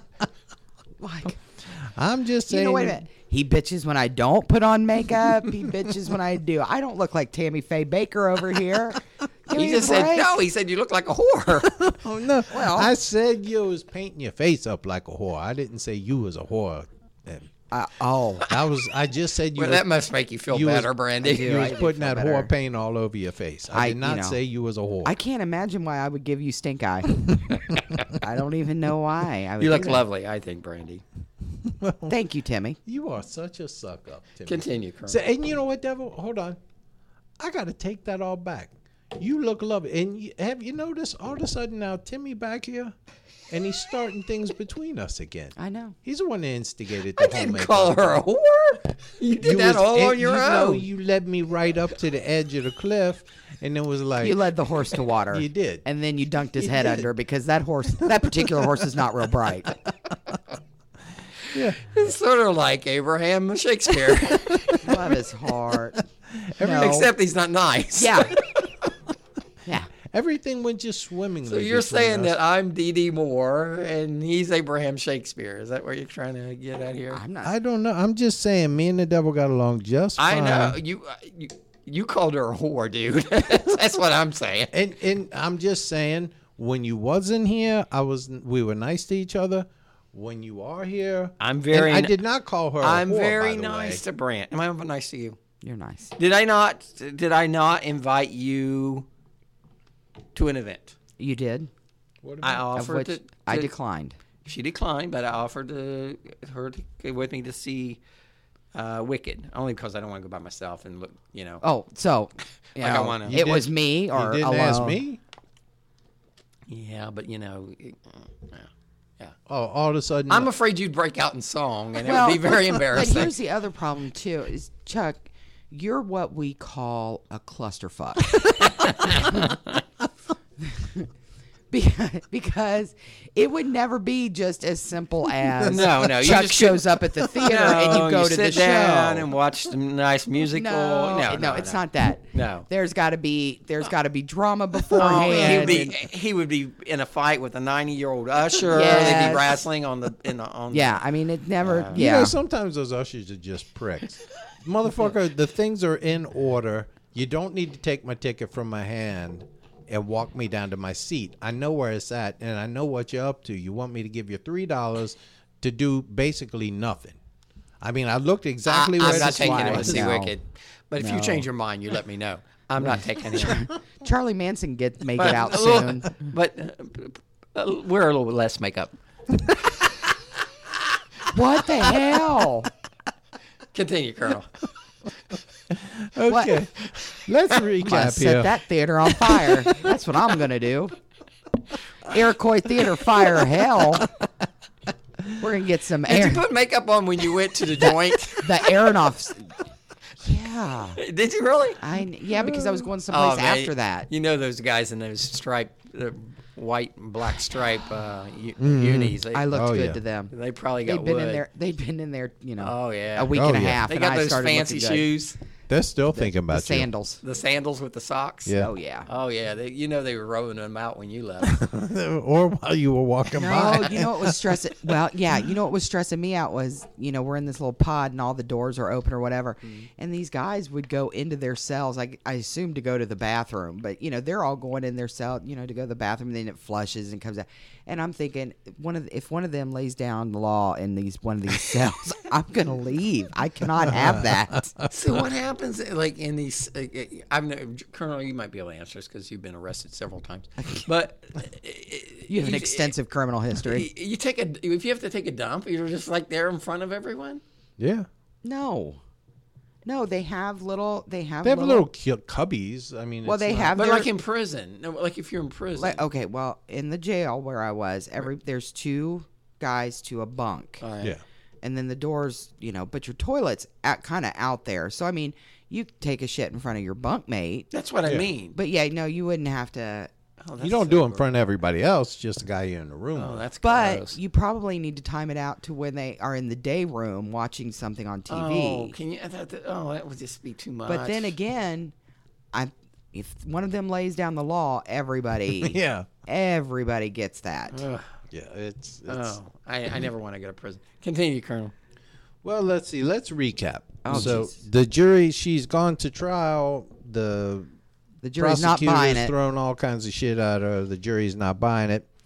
Like, I'm just saying. you know, wait a minute. He bitches when I don't put on makeup. He bitches when I do. I don't look like Tammy Faye Baker over here. Give He me a just said break. no. He said you look like a whore. Oh no! Well- I said you was painting your face up like a whore. I didn't say you was a whore. And I just said you. Well, that must make you feel better, Brandy. You was I do putting feel that better. whore paint all over your face. I did not say you was a whore. I can't imagine why I would give you stink eye. I don't even know why. I would You do look that. lovely, I think, Brandy. Thank you, Timmy. You are such a suck up. Timmy. Continue, Colonel. So, and you know what, Devil? Hold on. I got to take that all back. You look lovely. And have you noticed all of a sudden now Timmy back here? And he's starting things between us again. I know. He's the one that instigated the I whole didn't makeup. call her a whore. You did that all on your Know, own. you led me right up to the edge of the cliff, and it was like You led the horse to water. You did. And then you dunked his You head did. under because that particular horse is not real bright. yeah. It's sort of like Abraham Shakespeare, Love his heart. No. except he's not nice. Yeah. Yeah. Everything went just swimmingly. So you're between saying us. that I'm D.D. Moore and he's Abraham Shakespeare. Is that what you're trying to get at here? I'm not. I don't know. I'm just saying, me and the devil got along just I fine. know. You called her a whore, dude. That's what I'm saying. And I'm just saying, when you wasn't here, we were nice to each other. When you are here, I'm very. and I did not call her. I'm a whore, very by the nice way. to Brant. Am I nice to you? You're nice. Did I not? Did I not invite you to an event? You did. I Of offered which to. I declined. She declined, but I offered her to go with me to see Wicked, only because I don't want to go by myself and look. Oh, so you Like I know, wanna- it You was didn't- me or You didn't alone. ask me. Yeah, but yeah. Oh, all of a sudden, I'm afraid you'd break out in song, and it Well, would be very But embarrassing. here's the other problem too: is Chuck, you're what we call a clusterfuck. Because it would never be just as simple as No, you Chuck just shows up at the theater and you go to sit the down show and watch some nice musical. No, it's not that. No. There's got to be drama Oh, beforehand. he would be in a fight with a 90-year-old usher. They'd Yes. be wrestling on the. Yeah, I mean it never. You yeah, know, sometimes those ushers are just pricks. Motherfucker, the things are in order. You don't need to take my ticket from my hand and walk me down to my seat. I know where it's at, and I know what you're up to. You want me to give you $3 to do basically nothing. I mean, I looked exactly where I'm not this taking him to was. see No. Wicked. But if you change your mind, you let me know. I'm not taking him. Charlie Manson make But it out a little- soon. But wear a little bit less makeup. What the hell? Continue, Colonel. Okay, let's I'm gonna recap set here. that theater on fire. That's what I'm gonna do. Iroquois Theater fire hell. We're gonna get some Did air. you put makeup on when you went to the joint? The Aronoffs. Yeah. Did you really? Yeah, because I was going someplace man, after that. You know those guys in those striped, white and black stripe unis. They, I looked Oh, good yeah. to them. they probably got They'd been wood. in there. They'd been in there. Oh, yeah. a week Oh, and a yeah. half. They and got I those started fancy looking good. shoes, They're still thinking about The you. sandals. the sandals with the socks. Yeah. Oh yeah. Oh, yeah. They were rolling them out when you left. Or while you were walking No, by. you know what was stressing? Well, yeah, you know what was stressing me out was, we're in this little pod and all the doors are open or whatever, and these guys would go into their cells. I assume to go to the bathroom, but they're all going in their cell, to go to the bathroom. And then it flushes and comes out, and I'm thinking, if one of them lays down the law in one of these cells, I'm gonna leave. I cannot have that. So what happens, like in these? Colonel, you might be able to answer this because you've been arrested several times. But You have an extensive criminal history. You if you have to take a dump, you're just like there in front of everyone. Yeah. No, they have little. They have little cubbies. I mean, Well, it's they not- have But their, like in prison, no, like if you're in prison. okay. Well, in the jail where I was, there's 2 guys to a bunk. Yeah. And then the doors, but your toilet's kind of out there. So, I mean, you take a shit in front of your bunkmate. That's what I mean. But, yeah, no, you wouldn't have to. Oh, that's You don't so do it in gross. front of everybody else, just the guy you're in the room. Oh, that's But gross. you probably need to time it out to when they are in the day room watching something on TV. Oh, can you? That would just be too much. But then again, if one of them lays down the law, everybody everybody gets that. Ugh. Yeah, it's I never want to go to prison. Continue, Colonel. Well, let's see. Let's recap. Oh, so Jesus. the jury, she's gone to trial. The The jury's not prosecutor's buying it. throwing all kinds of shit at her. The jury's not buying it.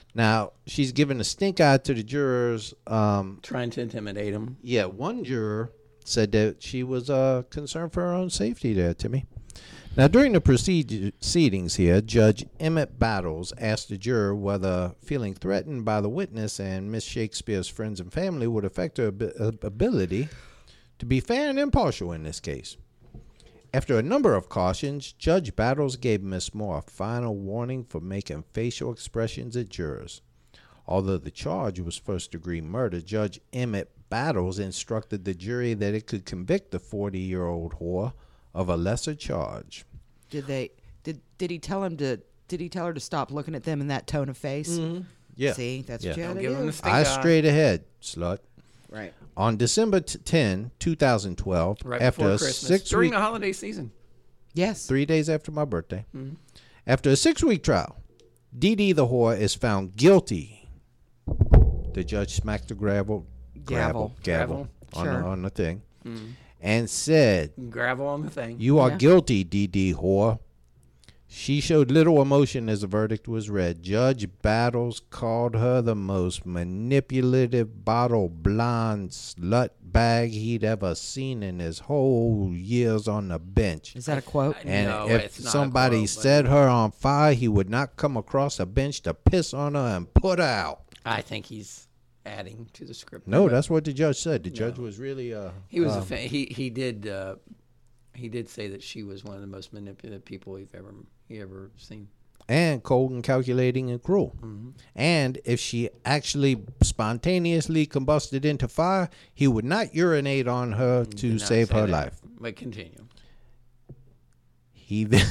Now, she's giving a stink eye to the jurors. Trying to intimidate him. Yeah, one juror said that she was concerned for her own safety there, Timmy. Now, during the proceedings here, Judge Emmett Battles asked the juror whether feeling threatened by the witness and Miss Shakespeare's friends and family would affect her ability to be fair and impartial in this case. After a number of cautions, Judge Battles gave Miss Moore a final warning for making facial expressions at jurors. Although the charge was first-degree murder, Judge Emmett Battles instructed the jury that it could convict the 40-year-old whore of a lesser charge. Did he tell her to stop looking at them in that tone of face? Mm-hmm. Yeah. See, that's what you had to Give him do. the stink Eyes eye. straight ahead, slut. Right. On December 10, 2012, Right after before a Christmas. During 6-week, the holiday season. Yes. 3 days after my birthday, after a 6-week trial, Dee Dee the whore is found guilty. The judge smacked the gavel Gavel. Sure. on the thing, and said, Gravel on the thing. "You are Yeah. guilty, Dee Dee whore." She showed little emotion as the verdict was read. Judge Battles called her the most manipulative, bottle blonde slut bag he'd ever seen in his whole years on the bench. Is that a quote? And No, if it's not a somebody quote, but- set her on fire, he would not come across a bench to piss on her and put her out. I think he's adding to the script. No, that's what the judge said. The judge was really He was he did say that she was one of the most manipulative people he ever seen. and cold and calculating and cruel. And if she actually spontaneously combusted into fire, he would not urinate on her to Did not save say her that, life. But continue. He then,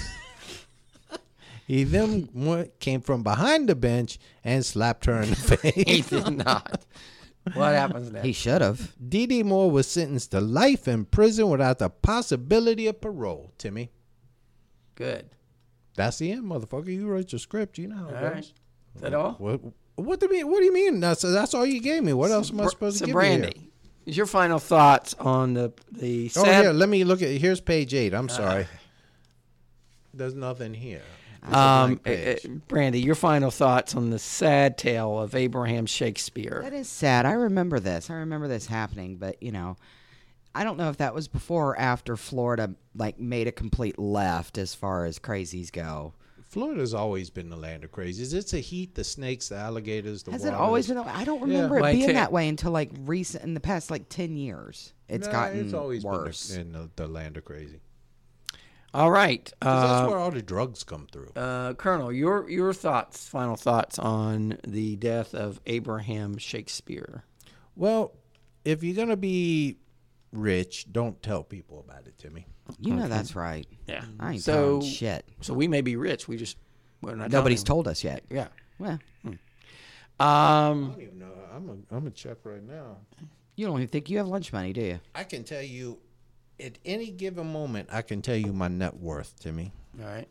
came from behind the bench and slapped her in the He face. did not. What happens next? He should have. Dee Dee Moore was sentenced to life in prison without the possibility of parole, Timmy. Good. That's the end, motherfucker. You wrote your script. You know how All it right. goes. Is that all? What do you mean? That's all you gave me. What else am I supposed to give you here? Brandy, is your final thoughts on the Oh, sad... here, let me look at. Here's page 8. I'm sorry. There's nothing here. It's a blank page. Brandy, your final thoughts on the sad tale of Abraham Shakespeare. That is sad. I remember this. I remember this happening, but I don't know if that was before or after Florida made a complete left as far as crazies go. Florida's always been the land of crazies. It's the heat, the snakes, the alligators, the Has walrus. it always been? I don't remember Like it being to- that way until recent, in the past 10 years. It's gotten It's always worse. been the land of crazy. All right. 'Cause that's where all the drugs come through. Colonel, your thoughts, final thoughts on the death of Abraham Shakespeare. Well, if you're gonna be rich, don't tell people about it, Timmy. You know that's right. Yeah. I ain't So- telling shit. So we may be rich. We're not. Nobody's telling told us yet. Yeah. Well, I don't even know. I'm gonna check right now. you don't even think you have lunch money, do you? I can tell you, at any given moment, I can tell you my net worth, Timmy. All right.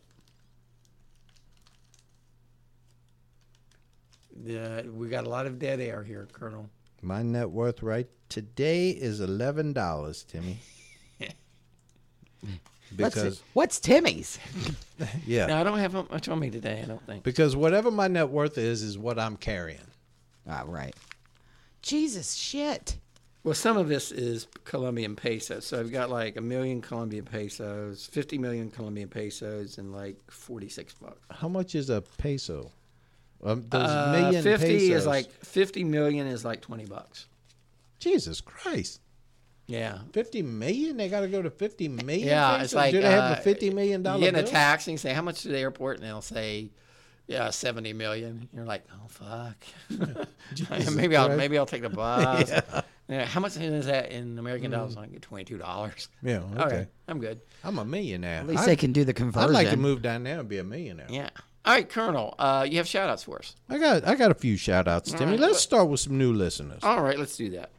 We got a lot of dead air here, Colonel. My net worth right today is $11, Timmy. Because What's Timmy's? yeah, No, I don't have much on me today. I don't think. because whatever my net worth is what I'm carrying. Ah, right. Jesus, shit. Well, some of this is Colombian pesos. So I've got like 1 million Colombian pesos, 50 million Colombian pesos, and like $46. How much is a peso? Those million 50 pesos. is like 50 million is like $20. Jesus Christ. Yeah. 50 million? They got to go to 50 million? Yeah, pesos? it's like Do they have a $50 million You get in a bill? taxi and you say, how much to the airport? And they'll say, yeah, 70 million. You're like, oh fuck. maybe I'll take the bus. Yeah, how much is that in American dollars? I get $22. Yeah, okay. I'm good. I'm a millionaire. At least they can do the conversion. I'd like to move down there and be a millionaire. Yeah. All right, Colonel. You have shout outs for us. I got a few shout outs, Timmy. right, Let's start with some new listeners. All right, let's do that.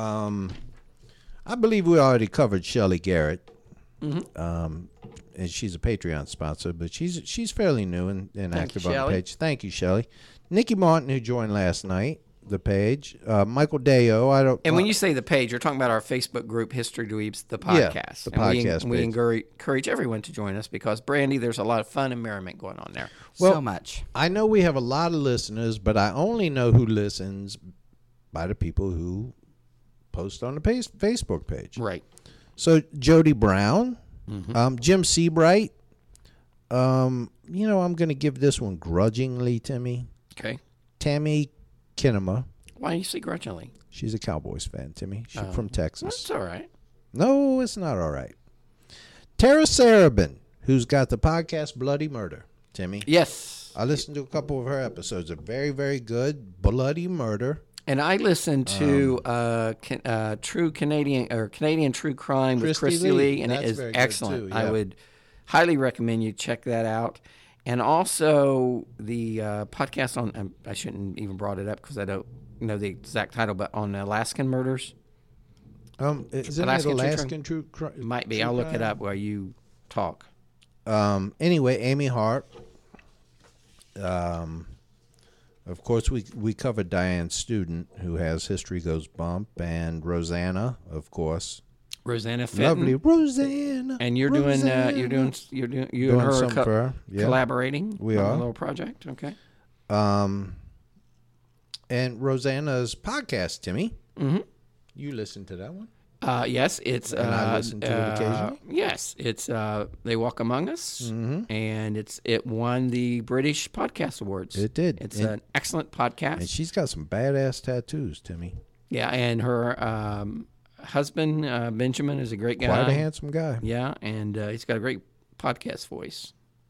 I believe we already covered Shelly Garrett. And she's a Patreon sponsor, but she's fairly new and active on the Shelley. page. Thank you, Shelly. Nikki Martin, who joined last night. the page. Michael Deo. I don't. And when you say the page, you're talking about our Facebook group, History Dweebs, the podcast. the And podcast we page. encourage everyone to join us because, Brandy, there's a lot of fun and merriment going on there. so much. I know we have a lot of listeners, but I only know who listens by the people who post on the Facebook page. Right. So Jody Brown, Jim Seabright. I'm going to give this one grudgingly, Timmy. Okay. Tammy Kinema. Why do you say grudgingly? She's a Cowboys fan, Timmy. She's from Texas. That's all right. No, it's not all right. Tara Sarabin, who's got the podcast Bloody Murder, Timmy. Yes. I listened to a couple of her episodes. They're very, very good. Bloody Murder. And I listened to True Canadian True Crime with Christy Christy Lee. Lee, and That's it is very good, excellent. too, I yeah. would highly recommend you check that out. And also the podcast on I shouldn't even brought it up because I don't know the exact title, but on Alaskan murders. Isn't it Alaskan True Alaskan True Crime? It might be. I'll look it up while you talk. Anyway, Amy Hart. Of course, we covered Diane Student, who has History Goes Bump, and Rosanna, of course. Rosanna Fenton. Lovely Rosanna. And you're Rosanna. doing you Doing and her something for her, yeah. collaborating. We on are. a little project. Okay. And Rosanna's podcast, Timmy. Mm-hmm. You listen to that one? Yes, it's. And I listen to it occasionally? Yes, it's. They Walk Among Us, Mm-hmm. and it won the British Podcast Awards. It did. It's And- an excellent podcast. And she's got some badass tattoos, Timmy. Yeah, and her husband Benjamin is a great guy. Quite a handsome guy. Yeah, and he's got a great podcast voice.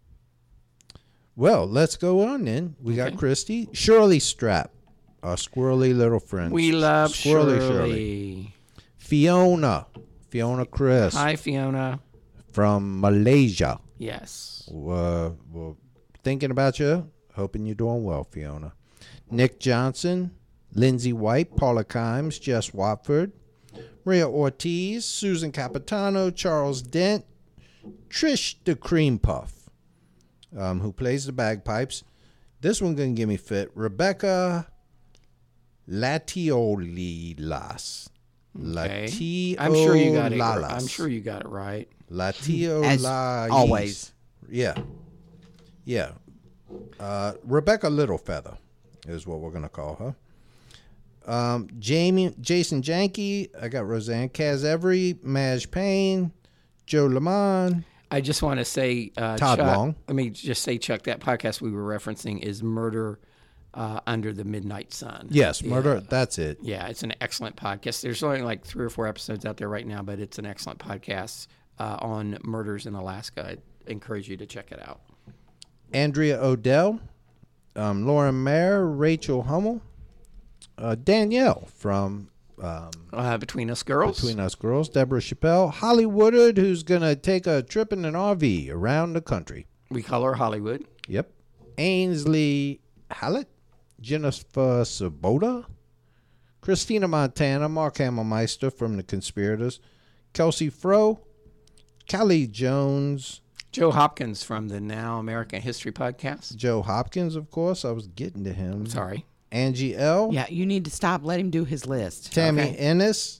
Well, let's go on then. We got Okay. Christy. Shirley Strap, our squirrely little friend. We love Squirrely Shirley. Fiona Chris Hi, Fiona. from Malaysia. Yes. Well, thinking about you. Hoping you're doing well, Fiona. Nick Johnson, Lindsay White, Paula Kimes, Jess Watford, Maria Ortiz, Susan Capitano, Charles Dent, Trish the Cream Puff, who plays the bagpipes. This one gonna give me fit. Rebecca Latiolilas. Okay. I'm sure you got it. Latiolalas. I'm sure you got it right. Latiolalas. As always. Yeah. Rebecca Littlefeather is what we're going to call her. Jason Janke. I got Roseanne Kaz Every, Madge Payne, Joe Lamont. I just want to say, Todd Chuck, Long. Let me just say, Chuck, that podcast we were referencing is Murder Under the Midnight Sun. Yes, Murder. That's it. Yeah, it's an excellent podcast. There's only like 3 or 4 episodes out there right now, but it's an excellent podcast on murders in Alaska. I encourage you to check it out. Andrea Odell, Lauren Mayer, Rachel Hummel, Danielle from Between Us Girls. Between Us Girls, Deborah Chappelle, Holly Woodard, who's going to take a trip in an RV around the country. We call her Hollywood. Yep. Ainsley Hallett, Jennifer Sabota, Christina Montana, Mark Hammermeister from The Conspirators, Kelsey Froh, Callie Jones, Joe Hopkins from the Now American History podcast. Joe Hopkins, of course. I was getting to him. Sorry. Angie L. Yeah, you need to stop. Let him do his list. Tammy Okay. Ennis.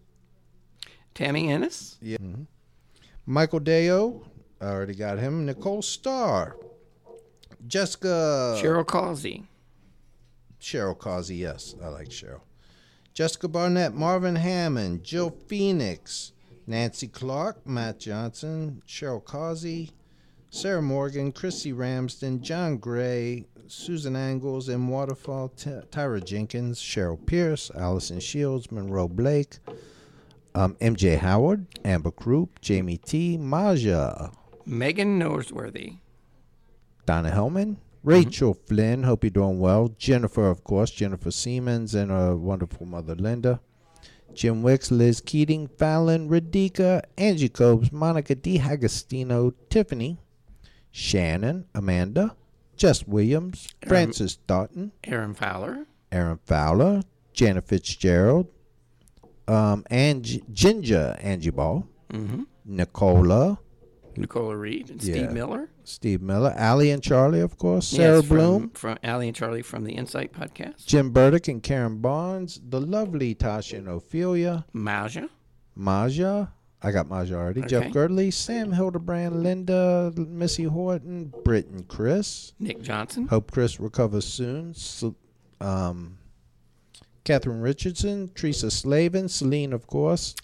Tammy Ennis. Yeah. Michael Deo. I already got him. Nicole Starr. Jessica. Cheryl Causey. Cheryl Causey, yes. I like Cheryl. Jessica Barnett, Marvin Hammond, Jill Phoenix, Nancy Clark, Matt Johnson, Cheryl Causey, Sarah Morgan, Chrissy Ramsden, John Gray, Susan Angles, M. Waterfall, Tyra Jenkins, Cheryl Pierce, Allison Shields, Monroe Blake, MJ Howard, Amber Croup, Jamie T., Maja, Megan Norsworthy. Donna Hellman, Rachel Flynn, hope you're doing well. Jennifer, of course, Jennifer Siemens, and her wonderful mother, Linda. Jim Wicks, Liz Keating, Fallon, Radika, Angie Cobes, Monica DiHagostino, Tiffany, Shannon, Amanda, Jess Williams, Francis Doughton, Aaron Fowler. Aaron Fowler, Janet Fitzgerald, and Ginger Angie Ball, Nicola, Nicola Reed and Yeah. Steve Miller. Steve Miller, Allie and Charlie, of course, Sarah Yes, Bloom, from Allie and Charlie from the Insight podcast. Jim Burdick and Karen Barnes, the lovely Tasha and Ophelia, Maja. Maja, I got Maja already, Okay. Jeff Girdley, Sam Hildebrand, Linda, Missy Horton, Britt and Chris. Nick Johnson. Hope Chris recovers soon. Catherine Richardson, Teresa Slavin, Celine, of course,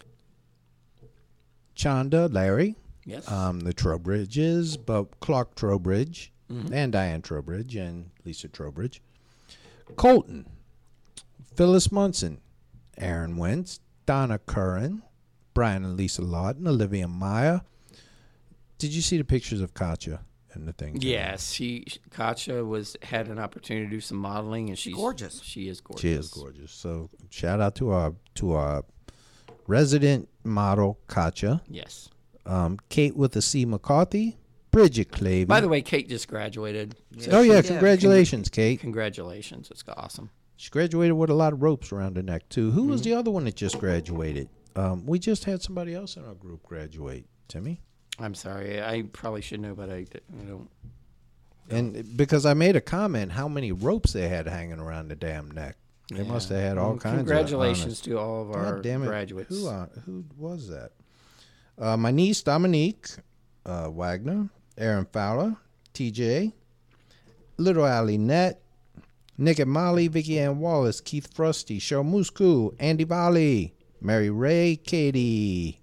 Chanda, Larry, Yes. the Trowbridges, but Clark Trowbridge, and Diane Trowbridge, and Lisa Trowbridge, Colton, Phyllis Munson, Aaron Wentz, Donna Curran, Brian and Lisa Lawton, Olivia Meyer. Did you see the pictures of Katja and the thing? Yes, Katja had an opportunity to do some modeling, and she's Gorgeous. She is gorgeous. She is gorgeous. So shout out to our resident model Katja. Yes. Kate with a C McCarthy, Bridget Clavey. By the way, Kate just graduated. So Oh yeah, she- congratulations, Kate. congratulations! It's awesome. She graduated with a lot of ropes around her neck too. Who was the other one that just graduated? We just had somebody else in our group graduate. Timmy. I'm sorry. I probably should know, but I don't. And because I made a comment, how many ropes they had hanging around the damn neck. They must have had all Well, kinds congratulations of to all of our God damn it. graduates. Who was that? My niece Dominique Wagner, Aaron Fowler, TJ, Little Allie Nett, Nick and Molly, Vicky Ann Wallace, Keith Frosty, Cheryl Muscu, Andy Volley, Mary Ray, Katie,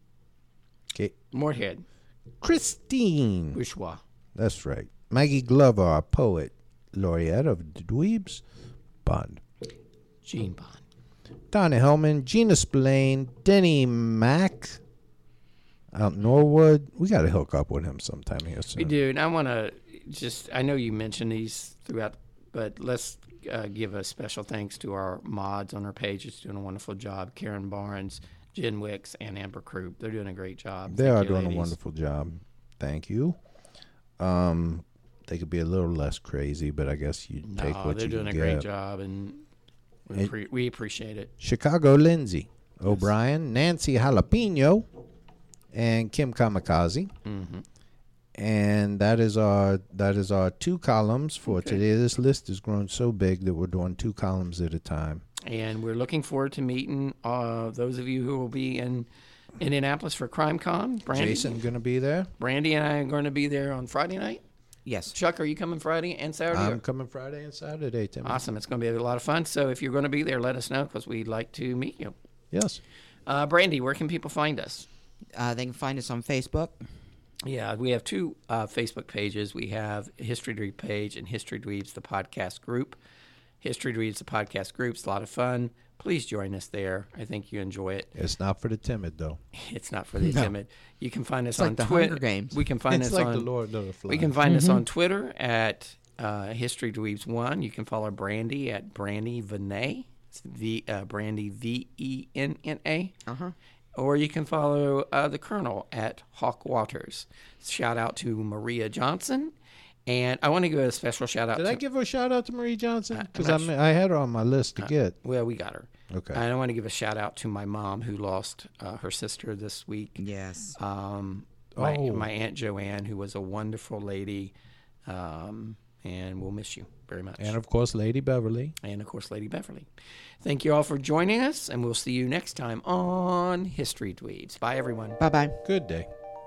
Moorhead, Christine. Bourgeois, That's right. Maggie Glover, our poet, laureate of the Dweebs, Bond. Gene Bond. Donna Hellman, Gina Spillane, Denny Mack, out in Norwood. We got to hook up with him sometime here soon. We do, and I want to I know you mentioned these throughout, but let's give a special thanks to our mods on our page. It's doing a wonderful job. Karen Barnes, Jen Wicks, and Amber Croup. They're doing a great job. They Thank are you, doing ladies. a wonderful job. Thank you. They could be a little less crazy, but I guess you take what they're you doing can a great get. job, and we appreciate it. Chicago Lindsay O'Brien, Nancy Jalapeno, and Kim Kamikaze. Mm-hmm. And that is our 2 columns for today. This list has grown so big that we're doing 2 columns at a time. And we're looking forward to meeting those of you who will be in Indianapolis for CrimeCon. Jason going to be there? Brandy and I are going to be there on Friday night. Yes. Chuck, are you coming Friday and Saturday? I'm coming Friday and Saturday, Tim. Awesome. It's going to be a lot of fun. So if you're going to be there, let us know because we'd like to meet you. Yes. Brandy, where can people find us? They can find us on Facebook. Yeah, we have 2 Facebook pages. We have History Dweeb page and History Dweebs, the podcast group. History Dweebs, the podcast group. It's a lot of fun. Please join us there. I think you enjoy it. It's not for the timid, though. It's not for the timid. You can find us It's like on the Twitter. Hunger Games. We can find It's us like on the Lord of the Flies. We can find us on Twitter at History Dweebs 1. You can follow Brandy at Brandy Venna. It's Brandy VENNA. Or you can follow the Colonel at Hawk Waters. Shout out to Maria Johnson. And I want to give a special shout out Did to... I give a shout out to Marie Johnson? Because I'm not I had her on my list to get. Well, we got her. Okay. And I want to give a shout out to my mom who lost her sister this week. Yes. My Aunt Joanne, who was a wonderful lady, and we'll miss you very much. And, of course, Lady Beverly. And, of course, Lady Beverly. Thank you all for joining us, and we'll see you next time on History Dweebs. Bye, everyone. Bye-bye. Good day.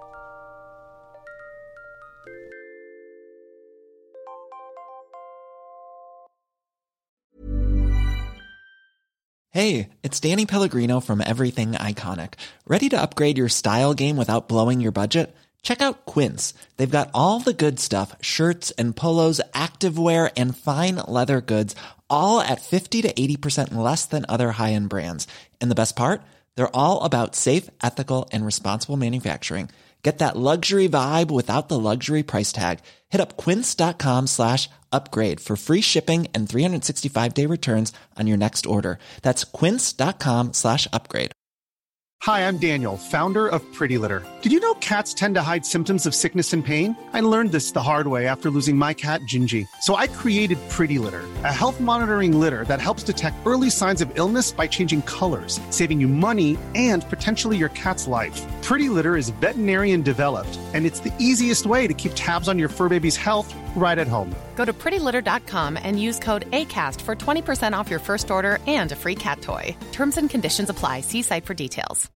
Hey, it's Danny Pellegrino from Everything Iconic. Ready to upgrade your style game without blowing your budget? Check out Quince. They've got all the good stuff, shirts and polos, activewear, and fine leather goods, all at 50 to 80% less than other high-end brands. And the best part? They're all about safe, ethical, and responsible manufacturing. Get that luxury vibe without the luxury price tag. Hit up quince.com/upgrade for free shipping and 365-day returns on your next order. That's quince.com/upgrade. Hi, I'm Daniel, founder of Pretty Litter. Did you know cats tend to hide symptoms of sickness and pain? I learned this the hard way after losing my cat, Gingy. So I created Pretty Litter, a health monitoring litter that helps detect early signs of illness by changing colors, saving you money and potentially your cat's life. Pretty Litter is veterinarian developed, and it's the easiest way to keep tabs on your fur baby's health right at home. Go to prettylitter.com and use code ACAST for 20% off your first order and a free cat toy. Terms and conditions apply. See site for details.